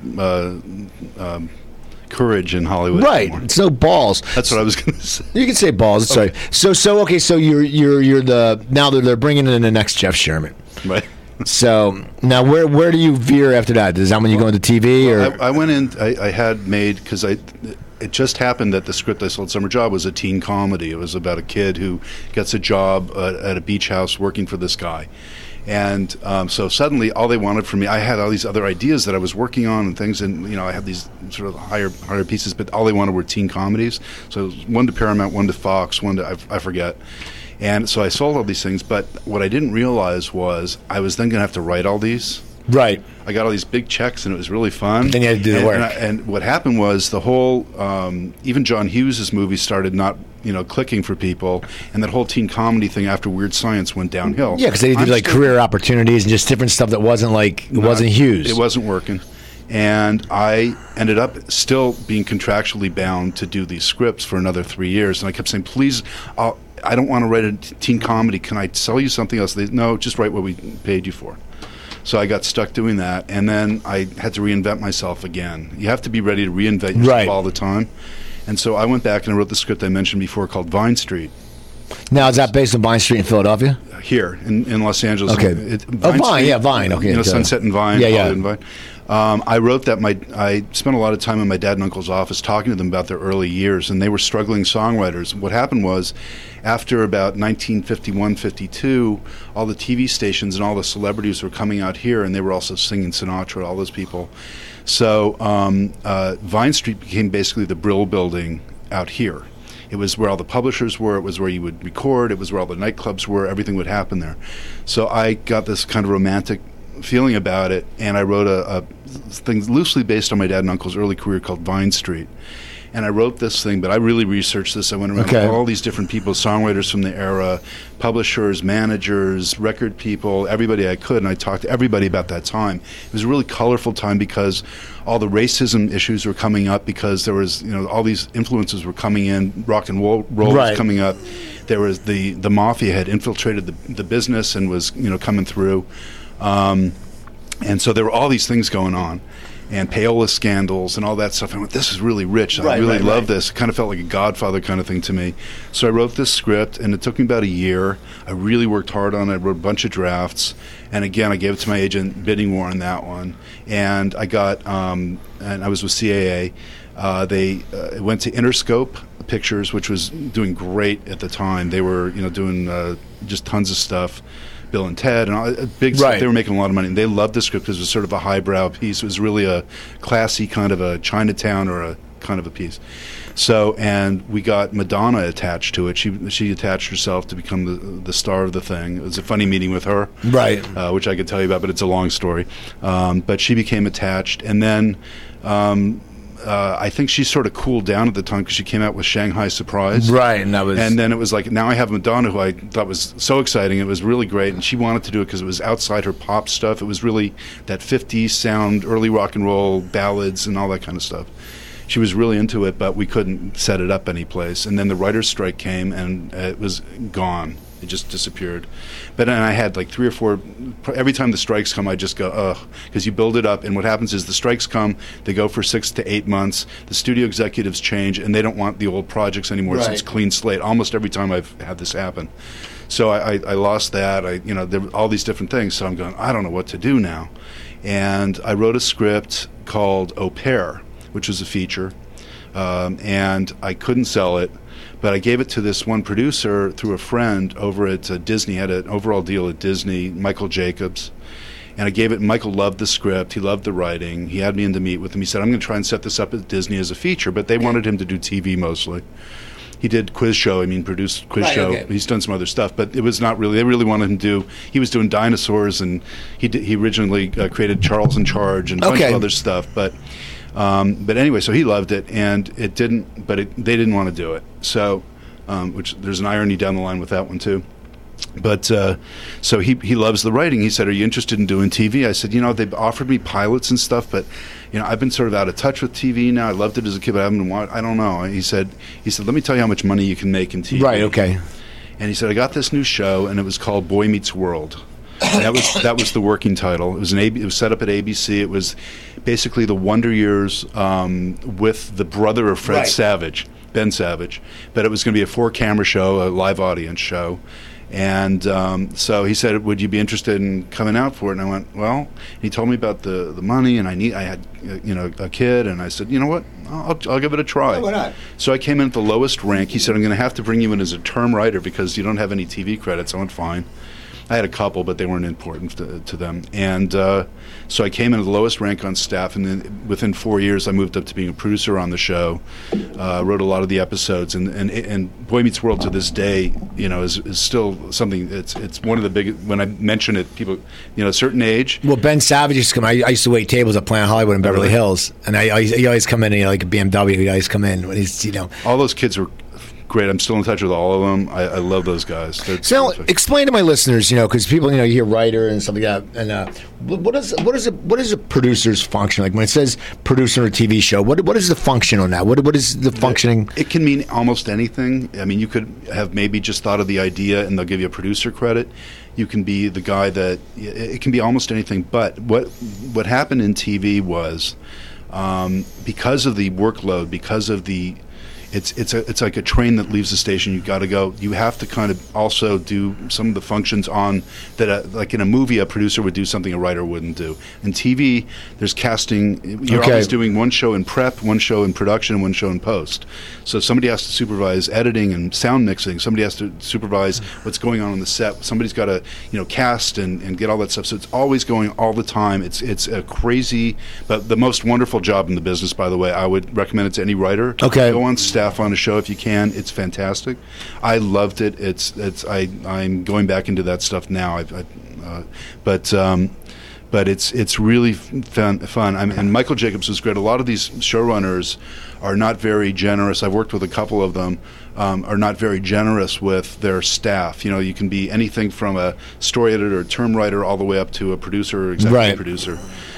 courage in Hollywood anymore. It's no balls. That's what I was going to say. You can say balls. It's okay. Sorry. So you're the now they're bringing in the next Jeff Sherman. Right. So now where do you veer after that? Is that when you go into TV or? I went in. I had made because it just happened that the script I sold, Summer Job, was a teen comedy. It was about a kid who gets a job at a beach house working for this guy. And so suddenly all they wanted from me, I had all these other ideas that I was working on and things, and I had these sort of higher pieces, but all they wanted were teen comedies. So it was one to Paramount, one to Fox, one to I forget. And so I sold all these things, but what I didn't realize was I was then going to have to write all these. Right. I got all these big checks, and it was really fun. Then you had to do the work. And what happened was the whole, even John Hughes' movies started not, clicking for people, and that whole teen comedy thing after Weird Science went downhill. Yeah, because they did like career opportunities and just different stuff that wasn't Hughes. It wasn't working. And I ended up still being contractually bound to do these scripts for another 3 years. And I kept saying, please, I don't want to write a teen comedy. Can I sell you something else? No, just write what we paid you for. So I got stuck doing that, and then I had to reinvent myself again. You have to be ready to reinvent yourself all the time. And so I went back and I wrote the script I mentioned before called Vine Street. Now, is that based on Vine Street in Philadelphia? Here, in Los Angeles. Okay. Vine. Okay. Sunset and Vine. Yeah. And Vine. I wrote that. I spent a lot of time in my dad and uncle's office talking to them about their early years, and they were struggling songwriters. What happened was, after about 1951, 52, all the TV stations and all the celebrities were coming out here, and they were also singing Sinatra, all those people. So Vine Street became basically the Brill Building out here. It was where all the publishers were. It was where you would record. It was where all the nightclubs were. Everything would happen there. So I got this kind of romantic feeling about it, and I wrote a thing loosely based on my dad and uncle's early career called Vine Street. And I wrote this thing, but I really researched this. I went around to all these different people, songwriters from the era, publishers, managers, record people, everybody I could, and I talked to everybody about that time. It was a really colorful time because all the racism issues were coming up, because there was, all these influences were coming in, rock and roll was coming up. There was the mafia had infiltrated the business and was, coming through. And so there were all these things going on. And payola scandals and all that stuff. I went, this is really rich. I really love this. It kind of felt like a Godfather kind of thing to me. So I wrote this script, and it took me about a year. I really worked hard on it. I wrote a bunch of drafts. And again, I gave it to my agent, bidding war on that one. And I got, and I was with CAA. They went to Interscope Pictures, which was doing great at the time. They were, doing just tons of stuff. Bill and Ted and all big stuff. They were making a lot of money, and they loved the script because it was sort of a highbrow piece. It was really a classy kind of a Chinatown or a kind of a piece. So, and we got Madonna attached to it. She attached herself to become the star of the thing. It was a funny meeting with her, which I could tell you about, but it's a long story. But she became attached, and then I think she sort of cooled down at the time because she came out with Shanghai Surprise. And then it was like, now I have Madonna, who I thought was so exciting. It was really great, and she wanted to do it because it was outside her pop stuff. It was really that 50s sound, early rock and roll, ballads, and all that kind of stuff. She was really into it, but we couldn't set it up anyplace. And then the writer's strike came, and it was gone. It just disappeared. But then I had like 3 or 4, every time the strikes come, I just go, ugh, because you build it up, and what happens is the strikes come, they go for 6 to 8 months, the studio executives change, and they don't want the old projects anymore, so it's clean slate. Almost every time I've had this happen. So I lost that. There were all these different things, so I'm going, I don't know what to do now. And I wrote a script called Au Pair, which was a feature, and I couldn't sell it. But I gave it to this one producer through a friend over at Disney. Had an overall deal at Disney, Michael Jacobs. And I gave it, Michael loved the script. He loved the writing. He had me in to meet with him. He said, I'm going to try and set this up at Disney as a feature. But they wanted him to do TV mostly. He did Quiz Show. Produced Quiz Show. He's done some other stuff. But it was not really, they really wanted him to do, he was doing dinosaurs. And he originally created Charles in Charge and a bunch of other stuff. But anyway, so he loved it, and it didn't. But they didn't want to do it. So, which there's an irony down the line with that one too. But so he loves the writing. He said, "Are you interested in doing TV?" I said, "They've offered me pilots and stuff, but I've been sort of out of touch with TV now. I loved it as a kid, but I haven't watched. I don't know." He said, "Let me tell you how much money you can make in TV." And he said, "I got this new show, and it was called Boy Meets World." And that was the working title. It was set up at ABC. It was basically the Wonder Years with the brother of Fred Savage, Ben Savage, but it was going to be a 4-camera show, a live audience show. And so he said, "Would you be interested in coming out for it?" And I went, "Well." He told me about the money, and I had a kid, and I said, "You know what? I'll give it a try." Why not? So I came in at the lowest rank. He said, "I'm going to have to bring you in as a term writer because you don't have any TV credits." I went, "Fine." I had a couple, but they weren't important to them. And so I came in at the lowest rank on staff, and then within 4 years, I moved up to being a producer on the show. Wrote a lot of the episodes, and Boy Meets World to this day, is still something. It's one of the big. When I mention it, people, a certain age. Well, Ben Savage used to come. I used to wait tables at Planet Hollywood in Beverly Hills, and he always come in, like a BMW. He always come in when he's, All those kids were great. I'm still in touch with all of them. I love those guys. So explain to my listeners, because people, you hear writer and stuff like that. And what is a producer's function? Like when it says producer on a TV show, what is the function on that? What is the functioning? It can mean almost anything. You could have maybe just thought of the idea and they'll give you a producer credit. You can be the guy that it can be almost anything. But what happened in TV was because of the workload, because of the It's like a train that leaves the station. You've got to go. You have to kind of also do some of the functions on that. Like in a movie, a producer would do something a writer wouldn't do. In TV, there's casting. You're always doing one show in prep, one show in production, and one show in post. So somebody has to supervise editing and sound mixing. Somebody has to supervise what's going on the set. Somebody's got to cast and get all that stuff. So it's always going all the time. It's a crazy, but the most wonderful job in the business. By the way, I would recommend it to any writer. Go on staff on a show if you can. It's fantastic. I loved it. I'm going back into that stuff now. But but it's really fun. And Michael Jacobs was great. A lot of these showrunners are not very generous. I've worked with a couple of them. Are not very generous with their staff. You can be anything from a story editor, a term writer, all the way up to a producer or executive producer.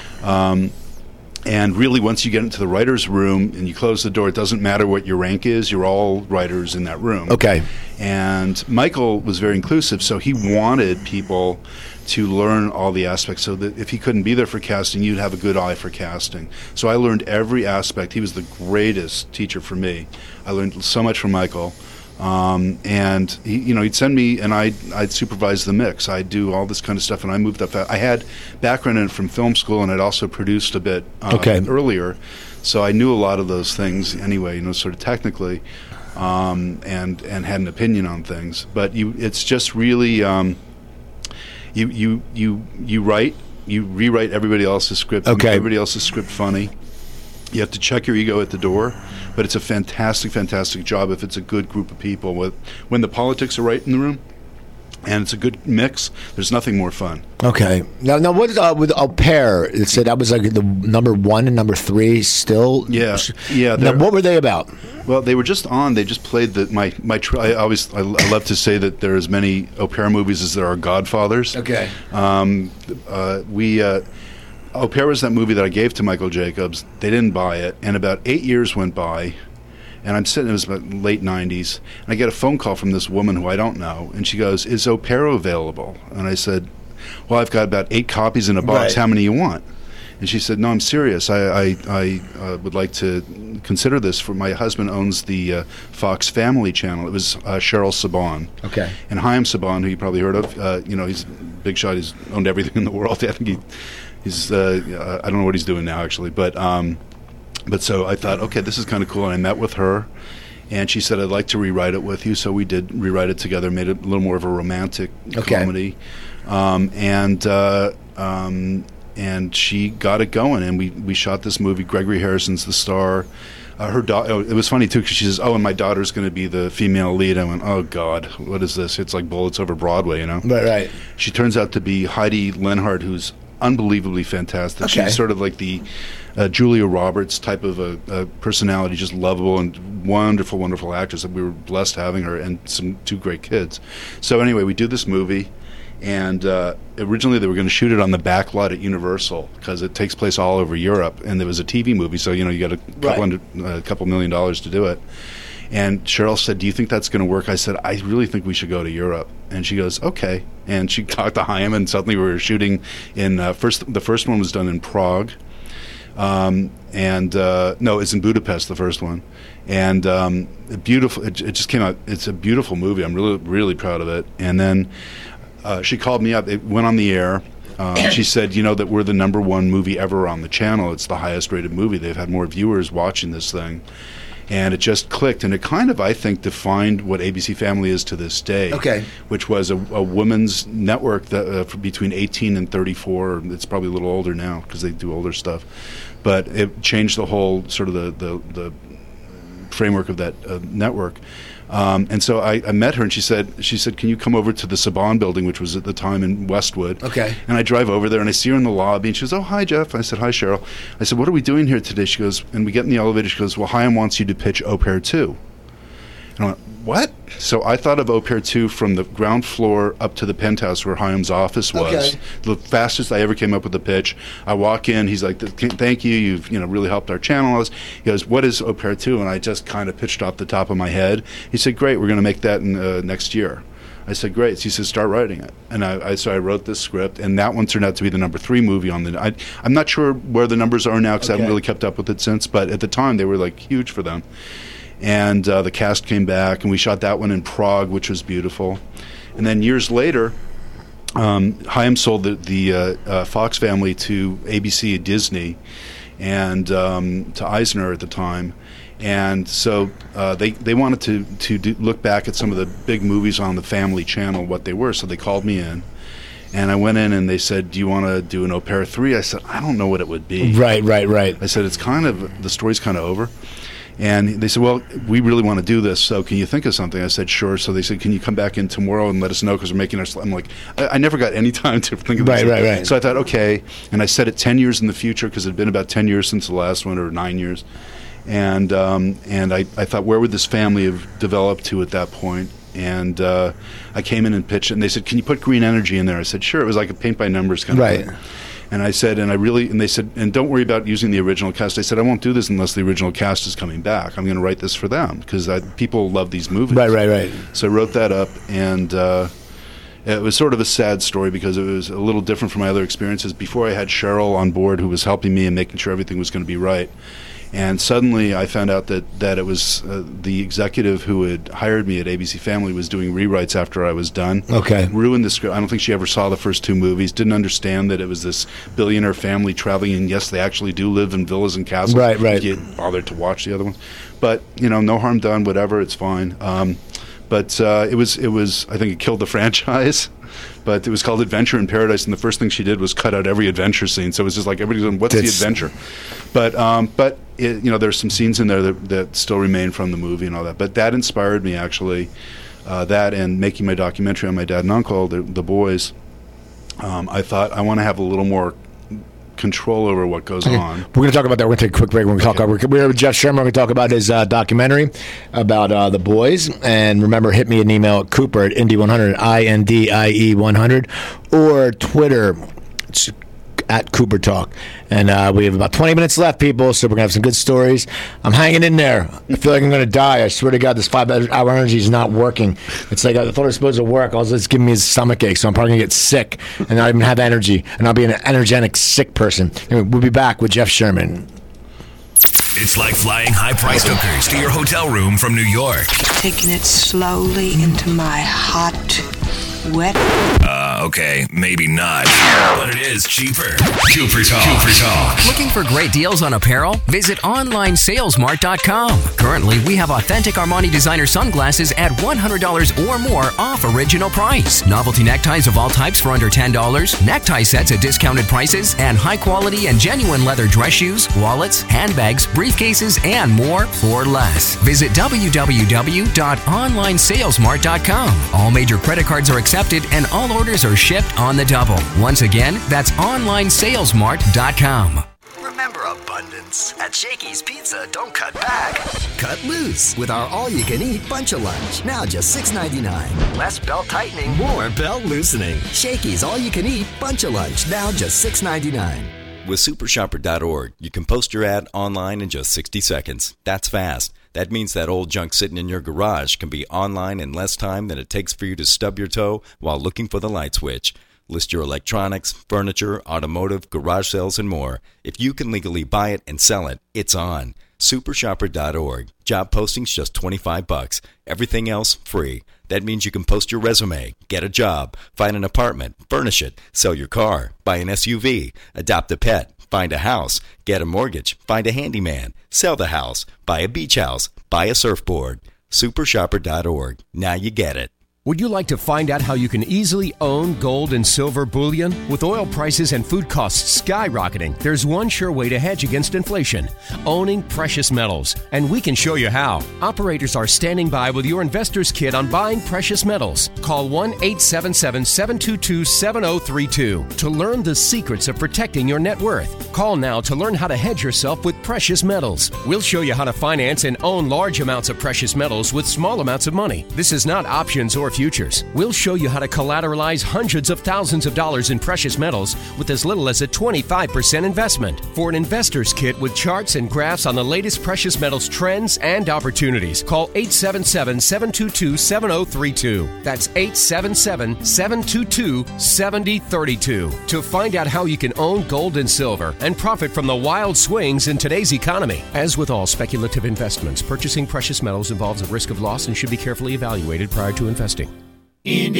And really, once you get into the writer's room and you close the door, it doesn't matter what your rank is. You're all writers in that room. Okay. And Michael was very inclusive, so he wanted people to learn all the aspects so that if he couldn't be there for casting, you'd have a good eye for casting. So I learned every aspect. He was the greatest teacher for me. I learned so much from Michael. And he'd send me, and I'd supervise the mix. I'd do all this kind of stuff, and I moved up. I had background in it from film school, and I'd also produced a bit earlier, so I knew a lot of those things anyway. sort of technically, and had an opinion on things. But it's just really you write, you rewrite everybody else's script. Okay. Everybody else's script funny. You have to check your ego at the door, but it's a fantastic, fantastic job if it's a good group of people. When the politics are right in the room and it's a good mix, there's nothing more fun. Okay. Now what with Au Pair? It said that was like the number 1 and number 3 still? Yeah. Now, what were they about? Well, they were just on. They just played I love to say that there are as many Au Pair movies as there are Godfathers. Okay. Au Pair was that movie that I gave to Michael Jacobs. They didn't buy it, and about 8 years went by, and I'm sitting, it was about late 90s, and I get a phone call from this woman who I don't know, and she goes, "Is Au Pair available?" And I said, "Well, I've got about 8 copies in a box. How many you want?" And she said, "No, I'm serious. I would like to consider this. For my husband owns the Fox Family Channel." It was Cheryl Saban. Okay. And Chaim Saban, who you probably heard of, he's a big shot. He's owned everything in the world. I think he's I don't know what he's doing now, actually. But so I thought, okay, this is kind of cool. And I met with her, and she said, "I'd like to rewrite it with you." So we did rewrite it together, made it a little more of a romantic comedy. And she got it going, and we shot this movie. Gregory Harrison's the star. Her daughter. It was funny too, because she says, "Oh, and my daughter's going to be the female lead." I went, "Oh God, what is this? It's like Bullets Over Broadway, Right. She turns out to be Heidi Lenhardt, who's unbelievably fantastic. Okay. She's sort of like the Julia Roberts type of a personality, just lovable and wonderful, wonderful actress. We were blessed having her and 2 great kids. So anyway, we do this movie. And originally they were going to shoot it on the back lot at Universal because it takes place all over Europe, and there was a TV movie, so you got a couple $1 million to do it. And Cheryl said, "Do you think that's going to work?" I said, "I really think we should go to Europe." And she goes, "Okay." And she talked to Chaim, and suddenly we were shooting in the first one was done in Prague, no, it's in Budapest, the first one, and beautiful. It just came out. It's a beautiful movie. I'm really, really proud of it. And then. She called me up. It went on the air. She said, that we're the number 1 movie ever on the channel. It's the highest rated movie. They've had more viewers watching this thing. And it just clicked. And it kind of, I think, defined what ABC Family is to this day. Okay. Which was a women's network that between 18 and 34. It's probably a little older now because they do older stuff. But it changed the whole sort of the framework of that network. And so I met her, and she said, "Can you come over to the Saban building," which was at the time in Westwood. Okay. And I drive over there, and I see her in the lobby, and she goes, "Oh, hi, Jeff." I said, "Hi, Cheryl." I said, "What are we doing here today?" She goes, and we get in the elevator, she goes, "Well, Chaim wants you to pitch Au Pair 2. And I went, "What?" So I thought of Au Pair 2 from the ground floor up to the penthouse where Chaim's office was. Okay. The fastest I ever came up with the pitch. I walk in, he's like, "Thank you, you've really helped our channel." He goes, "What is Au Pair 2? And I just kind of pitched off the top of my head. He said, "Great, we're going to make that in, next year." I said, "Great." So he said, "Start writing it." And so I wrote this script, and that one turned out to be the number 3 movie on the. I'm not sure where the numbers are now because I haven't really kept up with it since, but at the time they were like huge for them. And the cast came back, and we shot that one in Prague, which was beautiful. And then years later, Chaim sold the Fox Family to ABC at Disney, and to Eisner at the time. And so they wanted to look back at some of the big movies on the Family Channel, what they were. So they called me in, and I went in, and they said, "Do you want to do an Au Pair 3?" I said, "I don't know what it would be." Right. I said, "It's kind of the story's kind of over." And they said, well, we really want to do this, so can you think of something? I said, sure. So they said, can you come back in tomorrow and let us know, because we're making our... I'm like, I never got any time to think of this. Right. So I thought, okay. And I set it 10 years in the future, because it had been about 10 years since the last one, or 9 years. And I thought, where would this family have developed to at that point? And I came in and pitched it, and they said, can you put green energy in there? I said, sure. It was like a paint by numbers kind of thing. And I said, and they said, and don't worry about using the original cast. I said, I won't do this unless the original cast is coming back. I'm going to write this for them, because people love these movies. Right. So I wrote that up, and it was sort of a sad story, because it was a little different from my other experiences. Before, I had Cheryl on board, who was helping me and making sure everything was going to be right. And suddenly I found out that it was the executive who had hired me at ABC Family was doing rewrites after I was done. Okay. Ruined the script. I don't think she ever saw the first 2 movies. Didn't understand that it was this billionaire family traveling, and yes, they actually do live in villas and castles. Right. Get bothered to watch the other ones. But, no harm done, whatever, it's fine. But it was, I think it killed the franchise. But it was called Adventure in Paradise, and the first thing she did was cut out every adventure scene. So it was just like everybody's going, what's the adventure? But there's some scenes in there that still remain from the movie and all that. But that inspired me, actually, that and making my documentary on my dad and uncle, the boys. I thought, I want to have a little more control over what goes on. We're going to talk about that. We're going to take a quick break. When we talk about, we're here with Jeff Sherman. We're going to talk about his documentary about the boys. And remember, hit me an email at Cooper at Indie100, INDIE100, or Twitter. It's at Cooper Talk. And we have about 20 minutes left, people, so we're going to have some good stories. I'm hanging in there. I feel like I'm going to die. I swear to God, this 5-hour energy is not working. It's like I thought it was supposed to work. All it's giving me is a stomach ache, so I'm probably going to get sick and not even have energy. And I'll be an energetic, sick person. Anyway, we'll be back with Jeff Sherman. It's like flying high-priced hookers to your hotel room from New York. Taking it slowly into my hot, wet... Okay, maybe not, but it is cheaper. Cooper Talk. Looking for great deals on apparel? Visit OnlineSalesMart.com. Currently, we have authentic Armani designer sunglasses at $100 or more off original price. Novelty neckties of all types for under $10. Necktie sets at discounted prices. And high-quality and genuine leather dress shoes, wallets, handbags, briefcases, and more for less. Visit www.OnlineSalesMart.com. All major credit cards are accepted and all orders are shipped on the double. Once again, that's OnlineSalesMart.com. Remember abundance. At Shakey's Pizza, don't cut back. Cut loose with our all-you-can-eat Bunch of Lunch. Now just $6.99. Less belt tightening, more belt loosening. Shakey's all-you-can-eat Bunch of Lunch. Now just $6.99. With supershopper.org, you can post your ad online in just 60 seconds. That's fast. That means that old junk sitting in your garage can be online in less time than it takes for you to stub your toe while looking for the light switch. List your electronics, furniture, automotive, garage sales, and more. If you can legally buy it and sell it, it's on. Supershopper.org. Job postings just $25. Everything else free. That means you can post your resume, get a job, find an apartment, furnish it, sell your car, buy an SUV, adopt a pet, find a house, get a mortgage, find a handyman, sell the house, buy a beach house, buy a surfboard. Supershopper.org. Now you get it. Would you like to find out how you can easily own gold and silver bullion? With oil prices and food costs skyrocketing, there's one sure way to hedge against inflation: owning precious metals. And we can show you how. Operators are standing by with your investor's kit on buying precious metals. Call 1-877-722-7032 to learn the secrets of protecting your net worth. Call now to learn how to hedge yourself with precious metals. We'll show you how to finance and own large amounts of precious metals with small amounts of money. This is not options or futures. We'll show you how to collateralize hundreds of thousands of dollars in precious metals with as little as a 25% investment. For an investor's kit with charts and graphs on the latest precious metals trends and opportunities, call 877-722-7032. That's 877-722-7032 to find out how you can own gold and silver and profit from the wild swings in today's economy. As with all speculative investments, purchasing precious metals involves a risk of loss and should be carefully evaluated prior to investing.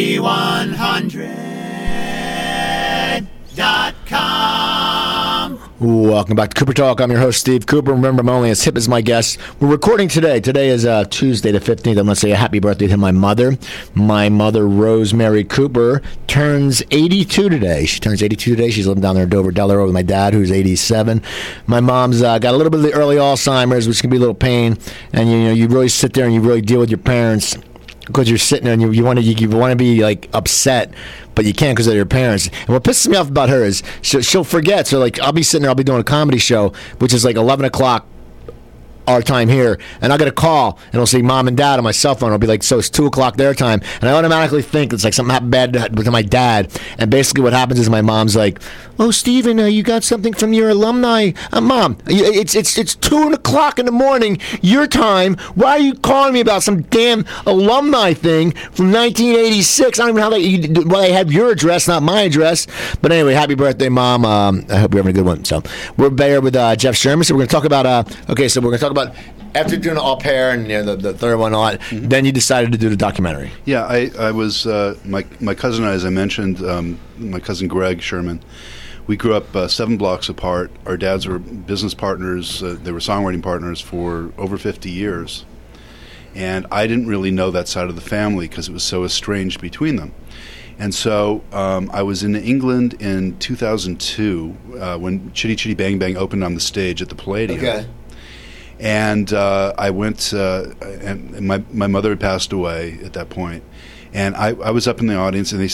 Indie100.com Welcome back to Cooper Talk. I'm your host, Steve Cooper. Remember, I'm only as hip as my guests. We're recording today. Today is Tuesday the 15th. I'm going to say a happy birthday to my mother. My mother, Rosemary Cooper, turns 82 today. She turns 82 today. She's living down there in Dover, Delaware with my dad, who's 87. My mom's got a little bit of the early Alzheimer's, which can be a little pain. And, you really sit there and you really deal with your parents because you're sitting there and you want to be, like, upset, but you can't because of your parents. And what pisses me off about her is she'll forget. So, like, I'll be sitting there, I'll be doing a comedy show, which is like 11 o'clock our time here, and I'll get a call, and it'll say Mom and Dad on my cell phone. It'll be like, so it's 2 o'clock their time, and I automatically think it's like something happened bad with my dad. And basically what happens is my mom's like, oh, Steven, you got something from your alumni? Mom, it's 2 o'clock in the morning, your time. Why are you calling me about some damn alumni thing from 1986? I don't even know why they have your address, not my address. But anyway, happy birthday, Mom. I hope you're having a good one. So we're there with Jeff Sherman. So we're going to talk about, but after doing Au Pair and the third one, then you decided to do the documentary. Yeah, I was my cousin and I, as I mentioned, my cousin Greg Sherman. We grew up 7 blocks apart. Our dads were business partners. They were songwriting partners for over 50 years, and I didn't really know that side of the family because it was so estranged between them. And so I was in England in 2002 when Chitty Chitty Bang Bang opened on the stage at the Palladium. Okay. And I went, and my mother had passed away at that point, and I was up in the audience, and they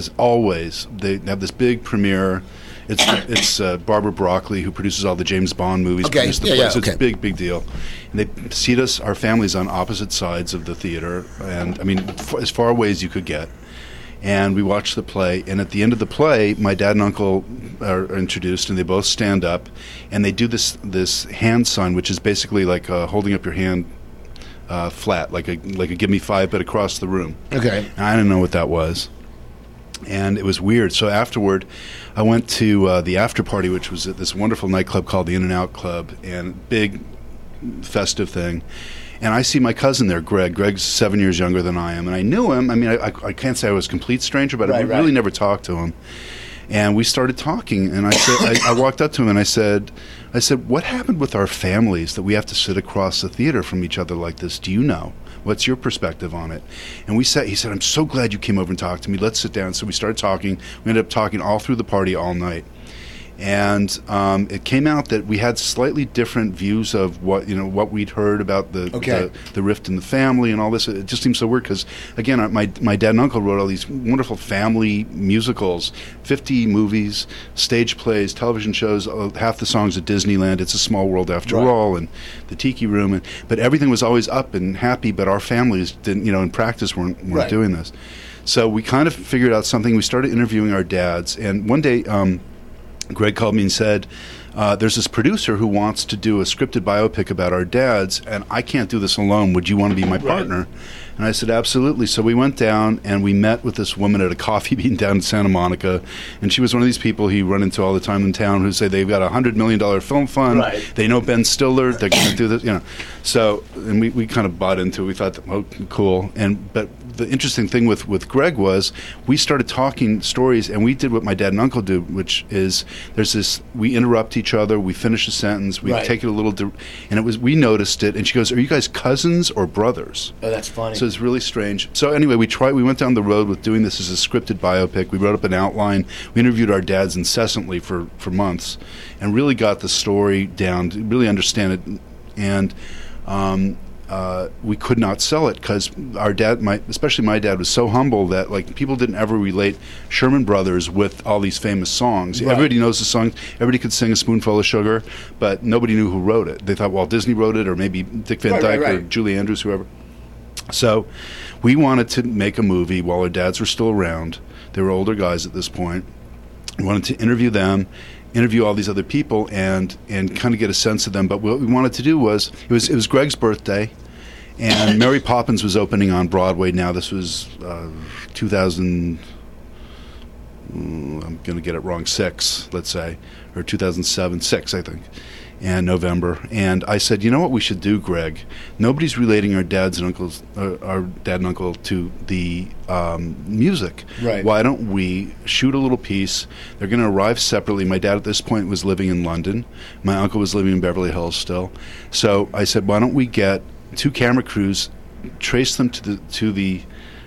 have this big premiere. It's Barbara Broccoli, who produces all the James Bond movies. Okay, So it's a big deal. And they seat us, our families, on opposite sides of the theater, and I mean, as far away as you could get. And we watched the play, and at the end of the play, my dad and uncle are introduced, and they both stand up, and they do this hand sign, which is basically like holding up your hand flat, like a give me 5, but across the room. Okay. And I didn't know what that was, and it was weird. So afterward, I went to the after party, which was at this wonderful nightclub called the In-N-Out Club, and big festive thing. And I see my cousin there, Greg. Greg's 7 years younger than I am. And I knew him. I mean, I can't say I was a complete stranger, but I really never talked to him. And we started talking. And I said, I walked up to him and I said, what happened with our families that we have to sit across the theater from each other like this? Do you know? What's your perspective on it? And he said, I'm so glad you came over and talked to me. Let's sit down. So we started talking. We ended up talking all through the party all night. And it came out that we had slightly different views of what we'd heard about the rift in the family and all this. It just seemed so weird because, again, my dad and uncle wrote all these wonderful family musicals, 50 movies, stage plays, television shows, half the songs at Disneyland. It's a Small World After All, and the Tiki Room. But everything was always up and happy, but our families didn't, in practice weren't doing this. So we kind of figured out something. We started interviewing our dads, and one day Greg called me and said, there's this producer who wants to do a scripted biopic about our dads, and I can't do this alone. Would you want to be my partner? And I said, absolutely. So we went down, and we met with this woman at a coffee bean down in Santa Monica, and she was one of these people he run into all the time in town who say they've got a $100 million film fund. They know Ben Stiller. They're going to do this, So, and we kind of bought into it. We thought, cool. But the interesting thing with Greg was we started talking stories, and we did what my dad and uncle do, which is we interrupt each other, we finish a sentence, we take it a little, and we noticed it, and she goes, are you guys cousins or brothers? Oh, that's funny. So it's really strange. So anyway, we went down the road with doing this as a scripted biopic. We wrote up an outline. We interviewed our dads incessantly for months and really got the story down to really understand it. And we could not sell it because our dad, especially my dad, was so humble that people didn't ever relate Sherman Brothers with all these famous songs. Everybody knows the songs. Everybody could sing A Spoonful of Sugar, but nobody knew who wrote it. They thought Walt Disney wrote it, or maybe Dick Van Dyke or Julie Andrews, whoever. So we wanted to make a movie while our dads were still around. They were older guys at this point. We wanted to interview them, interview all these other people, and kind of get a sense of them. But what we wanted to do was, it was Greg's birthday, and Mary Poppins was opening on Broadway. Now this was 2000, I'm going to get it wrong, 6, let's say, or 2007, 6, I think. and November. And I said, you know what we should do, Greg? Nobody's relating our dad and uncle to the music. Right. Why don't we shoot a little piece? They're going to arrive separately. My dad at this point was living in London. My uncle was living in Beverly Hills still. So I said, why don't we get 2 camera crews, trace them to the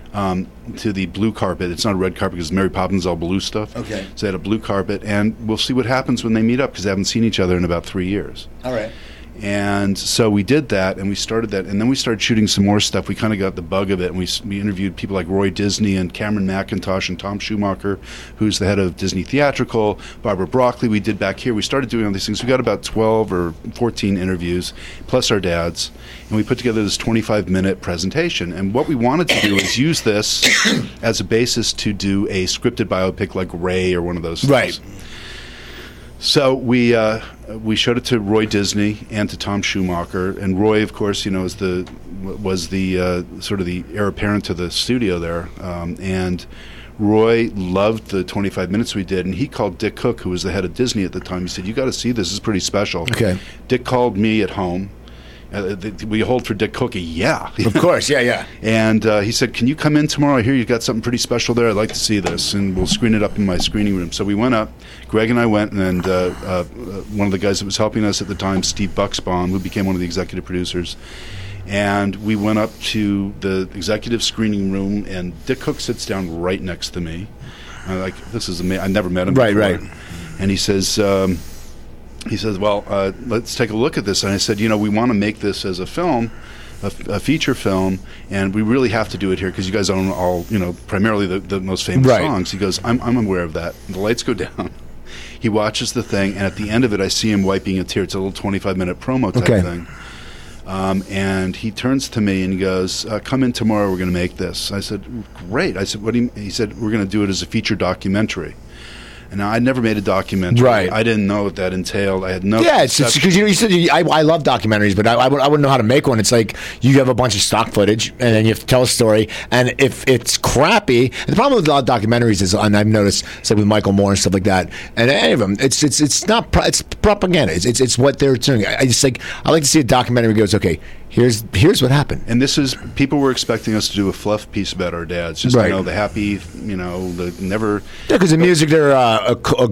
blue carpet. It's not a red carpet because Mary Poppins is all blue stuff. Okay. So they had a blue carpet, and we'll see what happens when they meet up because they haven't seen each other in about 3 years. All right. And so we did that, and we started that, and then we started shooting some more stuff. We kind of got the bug of it, and we interviewed people like Roy Disney and Cameron McIntosh and Tom Schumacher, who's the head of Disney Theatrical, Barbara Broccoli. We did back here. We started doing all these things. We got about 12 or 14 interviews, plus our dads, and we put together this 25-minute presentation. And what we wanted to do is use this as a basis to do a scripted biopic like Ray or one of those things. Right. So we showed it to Roy Disney and to Tom Schumacher, and Roy, of course, was the sort of the heir apparent to the studio there, and Roy loved the 25 minutes we did, and he called Dick Cook, who was the head of Disney at the time. He said, "You got to see this. This is pretty special." Okay. Dick called me at home. We hold for Dick Cookie, yeah. Of course, yeah. And he said, "Can you come in tomorrow? I hear you've got something pretty special there. I'd like to see this, and we'll screen it up in my screening room." So we went up. Greg and I went, and one of the guys that was helping us at the time, Steve Bucksbaum, who became one of the executive producers, and we went up to the executive screening room, and Dick Cook sits down right next to me. I'm like, this is amazing. I never met him before. Right. And he says, well, let's take a look at this. And I said, we want to make this as a film, a feature film, and we really have to do it here because you guys own all, primarily the most famous songs. He goes, I'm aware of that. The lights go down. He watches the thing, and at the end of it, I see him wiping a tear. It's a little 25-minute promo type thing. And he turns to me and he goes, come in tomorrow, we're going to make this. I said, great. I said, what do you mean? He said, we're going to do it as a feature documentary. And I'd never made a documentary. Right. I didn't know what that entailed. I had no. Yeah, it's because you said I love documentaries, but I wouldn't know how to make one. It's like you have a bunch of stock footage, and then you have to tell a story. And if it's crappy, and the problem with a lot of documentaries is, and I've noticed, it's like with Michael Moore and stuff like that, and any of them, it's not it's propaganda. It's what they're doing. I like to see a documentary that goes, okay, here's what happened. And this is, people were expecting us to do a fluff piece about our dads, just the happy, the never. Yeah, because the music they're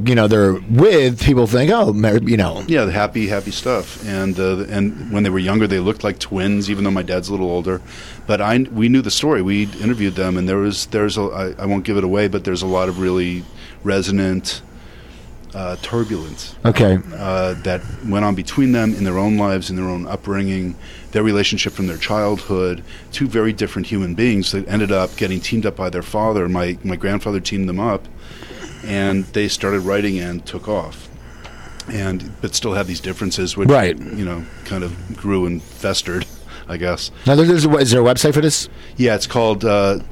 with, people think, Yeah, the happy stuff. And when they were younger, they looked like twins, even though my dad's a little older. But we knew the story. We interviewed them, and I won't give it away, but there's a lot of really resonant turbulence that went on between them in their own lives, in their own upbringing, their relationship from their childhood. Two very different human beings that ended up getting teamed up by their father. My grandfather teamed them up, and they started writing and took off. But still had these differences, which kind of grew and festered, I guess. Now, is there a website for this? Yeah, it's called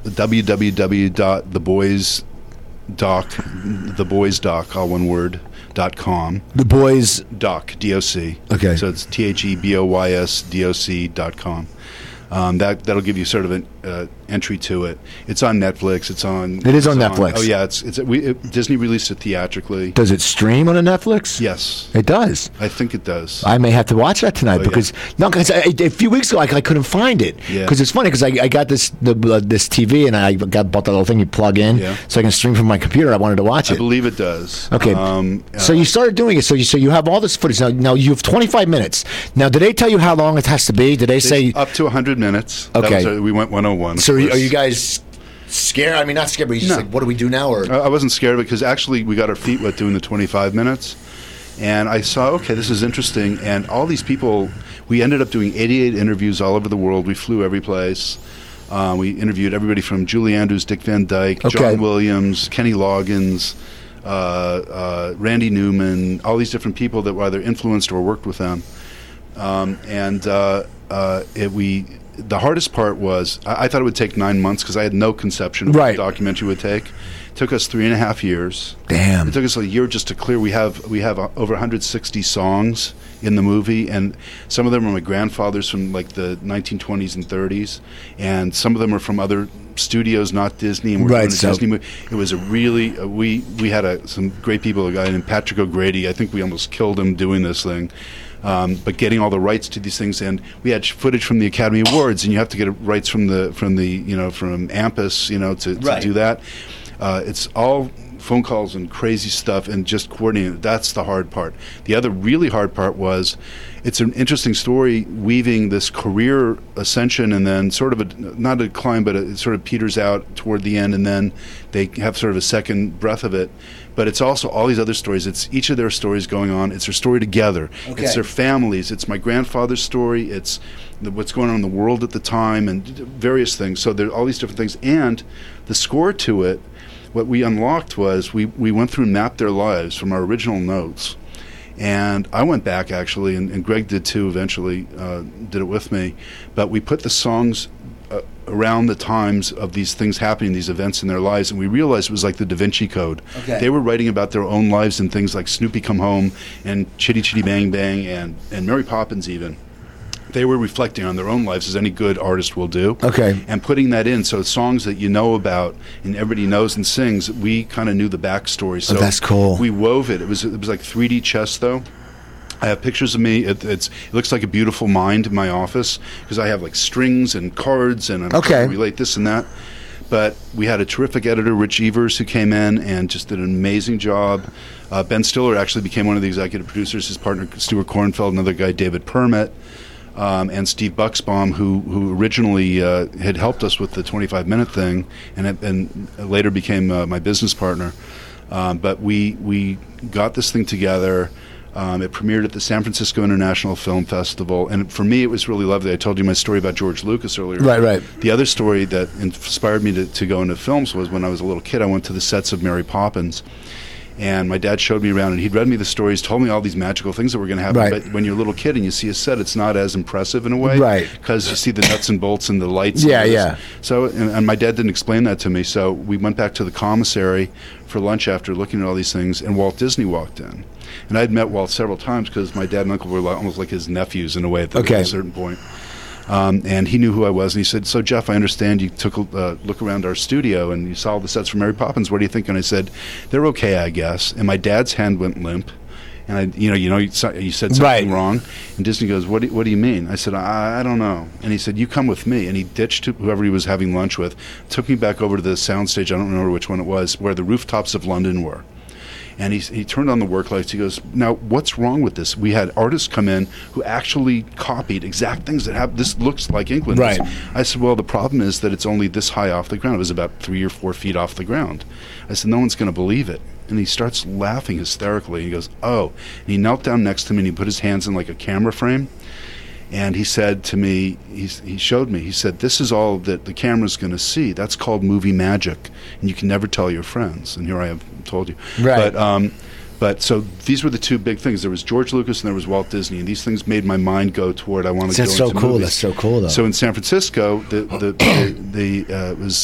theboysdoc, all one word, .com. The Boys Doc, D-O-C. Okay. So it's THEBOYSDOC.com. That'll give you sort of an entry to it. It's on Netflix. It is on Netflix. Oh yeah, Disney released it theatrically. Does it stream on a Netflix? Yes, it does. I think it does. I may have to watch that tonight because a few weeks ago I couldn't find it. Because it's funny because I got this TV and I bought that little thing you plug in so I can stream from my computer. I wanted to watch it. I believe it does. Okay. So you started doing it. So you have all this footage now. You have 25 minutes. Now, did they tell you how long it has to be? Did they say up to 100 minutes? Okay. We went 101. So are you guys scared? I mean, not scared, but you're just like, what do we do now? Or I wasn't scared because actually we got our feet wet doing the 25 minutes. And I saw, okay, this is interesting. And all these people, we ended up doing 88 interviews all over the world. We flew every place. We interviewed everybody from Julie Andrews, Dick Van Dyke, John Williams, Kenny Loggins, Randy Newman, all these different people that were either influenced or worked with them. The hardest part was, I thought it would take 9 months because I had no conception of what the documentary would take. It took us 3.5 years. Damn. It took us a year just to clear. We have over 160 songs in the movie, and some of them are my grandfather's from like the 1920s and 30s, and some of them are from other studios, not Disney. And we're doing a Disney movie. It was a really we had some great people. A guy named Patrick O'Grady. I think we almost killed him doing this thing. But getting all the rights to these things, and we had footage from the Academy Awards, and you have to get rights from AMPAS, to do that. It's all phone calls and crazy stuff, and just coordinating. That's the hard part. The other really hard part was, it's an interesting story weaving this career ascension and then sort of not a climb, but it sort of peters out toward the end, and then they have sort of a second breath of it. But it's also all these other stories. It's each of their stories going on. It's their story together. Okay. It's their families. It's my grandfather's story. It's what's going on in the world at the time, and various things. So there are all these different things. And the score to it, what we unlocked was we went through and mapped their lives from our original notes. And I went back, actually, and Greg did too, eventually did it with me. But we put the songs around the times of these things happening, these events in their lives, and we realized it was like the Da Vinci Code. Okay. They were writing about their own lives and things like Snoopy Come Home and Chitty Chitty Bang Bang and Mary Poppins even. They were reflecting on their own lives, as any good artist will do. Okay. And putting that in, so songs that you know about and everybody knows and sings, we kind of knew the backstory. So that's cool. We wove it. It was like 3D chess, though. I have pictures of me. It looks like a beautiful mind in my office, because I have like strings and cards, and I'm trying to relate this and that. But we had a terrific editor, Rich Evers, who came in and just did an amazing job. Ben Stiller actually became one of the executive producers. His partner, Stuart Kornfeld, another guy, David Permit. And Steve Buxbaum, who originally had helped us with the 25-minute thing, and later became my business partner. But we got this thing together. It premiered at the San Francisco International Film Festival, and for me, it was really lovely. I told you my story about George Lucas earlier. Right. The other story that inspired me to go into films was when I was a little kid. I went to the sets of Mary Poppins. And my dad showed me around, and he'd read me the stories, told me all these magical things that were going to happen. Right. But when you're a little kid and you see a set, it's not as impressive in a way. Right. Because you see the nuts and bolts and the lights. Yeah. So, and my dad didn't explain that to me. So we went back to the commissary for lunch after looking at all these things, and Walt Disney walked in. And I'd met Walt several times because my dad and uncle were almost like his nephews in a way at a certain point. And he knew who I was, and he said, "So Jeff, I understand you took a look around our studio and you saw all the sets for Mary Poppins. What do you think?" And I said, "They're okay, I guess." And my dad's hand went limp, and you said something wrong. And Disney goes, "What do you mean?" I said, I don't know." And he said, "You come with me." And he ditched whoever he was having lunch with, took me back over to the soundstage. I don't remember which one it was, where the rooftops of London were. And he turned on the work lights. He goes, "Now, what's wrong with this? We had artists come in who actually copied exact things that have. This looks like England." Right. I said, "Well, the problem is that it's only this high off the ground. It was about 3 or 4 feet off the ground." I said, "No one's going to believe it." And he starts laughing hysterically. He goes, "Oh." And he knelt down next to me, and he put his hands in like a camera frame. And he said to me, he showed me, he said, "This is all that the camera's going to see. That's called movie magic. And you can never tell your friends." And here I have told you. Right. But so these were the two big things. There was George Lucas and there was Walt Disney. And these things made my mind go toward, I want to go into movies. That's so cool, though. So in San Francisco, it was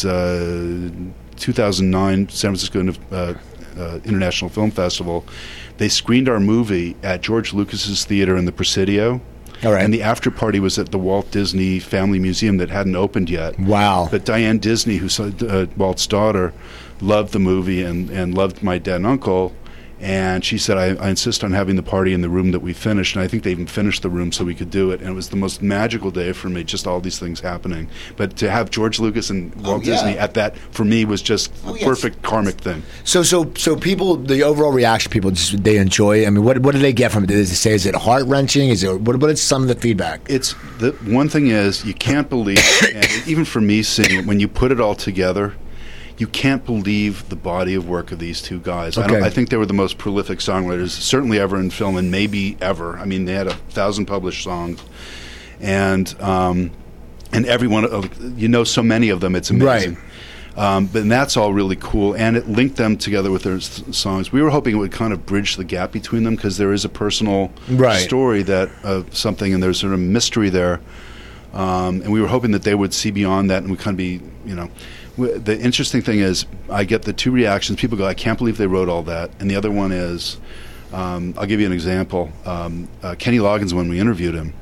2009, San Francisco International Film Festival. They screened our movie at George Lucas's theater in the Presidio. All right. And the after party was at the Walt Disney Family Museum that hadn't opened yet. Wow. But Diane Disney, who's Walt's daughter, loved the movie and loved my dad and uncle. And she said, I insist on having the party in the room that we finished. And I think they even finished the room so we could do it. And it was the most magical day for me, just all these things happening. But to have George Lucas and Walt Disney at that, for me, was just a perfect karmic thing. So people, the overall reaction, people, just, they enjoy it. I mean, what do they get from it? Does it say, is it heart-wrenching? What is some of the feedback? It's the one thing is, you can't believe, and even for me seeing it, when you put it all together, you can't believe the body of work of these two guys. Okay. I think they were the most prolific songwriters, certainly ever in film, and maybe ever. I mean, they had 1,000 published songs, and everyone, so many of them. It's amazing. Right. But that's all really cool, and it linked them together with their songs. We were hoping it would kind of bridge the gap between them because there is a personal story that something, and there's sort of mystery there. And we were hoping that they would see beyond that and would kind of be, The interesting thing is, I get the two reactions. People go, "I can't believe they wrote all that." And the other one is, I'll give you an example. Kenny Loggins, when we interviewed him,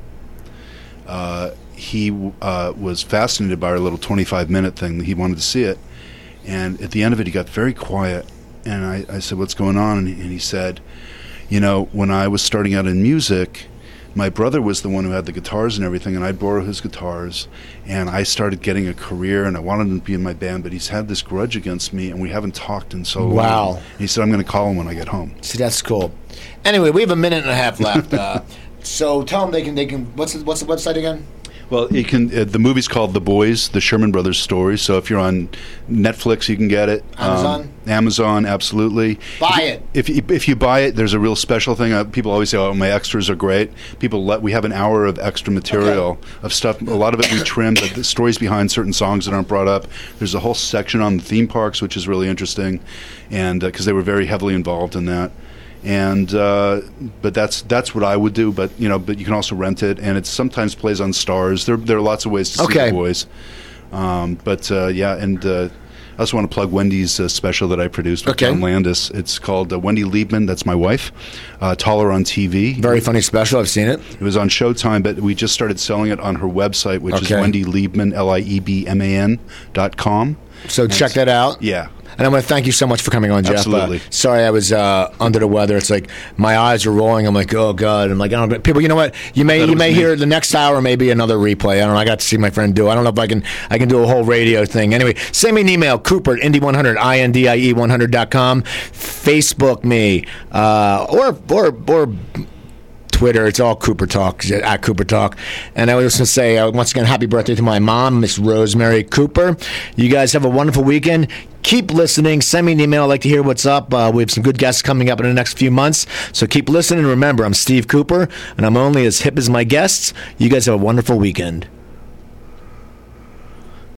he was fascinated by our little 25-minute thing. He wanted to see it. And at the end of it, he got very quiet. And I said, "What's going on?" And he said, "When I was starting out in music, my brother was the one who had the guitars and everything, and I'd borrow his guitars, and I started getting a career, and I wanted him to be in my band, but he's had this grudge against me, and we haven't talked in so long. Wow. He said, I'm going to call him when I get home. See, that's cool. Anyway, we have a minute and a half left. So tell them they can. What's the website again? Well, you can. The movie's called The Boys, the Sherman Brothers story. So if you're on Netflix, you can get it. Amazon? Amazon, absolutely. Buy it. If you buy it, there's a real special thing. People always say, "Oh, my extras are great." We have an hour of extra material of stuff. A lot of it we trimmed. The stories behind certain songs that aren't brought up. There's a whole section on the theme parks, which is really interesting, and because they were very heavily involved in that. And but that's what I would do. But you can also rent it, and it sometimes plays on Stars. There are lots of ways to see The Boys. I also want to plug Wendy's special that I produced with John Landis. It's called Wendy Liebman. That's my wife. Taller on TV. Very funny special. I've seen it. It was on Showtime, but we just started selling it on her website, which is Wendy Liebman, LIEBMAN.com. So check that out. Yeah. And I want to thank you so much for coming on, Jeff. Absolutely. Sorry I was under the weather. It's like my eyes are rolling. I'm like, oh God. I'm like, I don't know. People, you know what? You may hear the next hour, maybe another replay. I don't know. I got to see my friend do. I don't know if I can do a whole radio thing. Anyway, send me an email, Cooper at Indie100, INDIE100.com. Facebook me, or Twitter. It's all Cooper Talk, at Cooper Talk. And I was going to say, once again, happy birthday to my mom, Miss Rosemary Cooper. You guys have a wonderful weekend. Keep listening. Send me an email. I'd like to hear what's up. We have some good guests coming up in the next few months. So keep listening. Remember, I'm Steve Cooper, and I'm only as hip as my guests. You guys have a wonderful weekend.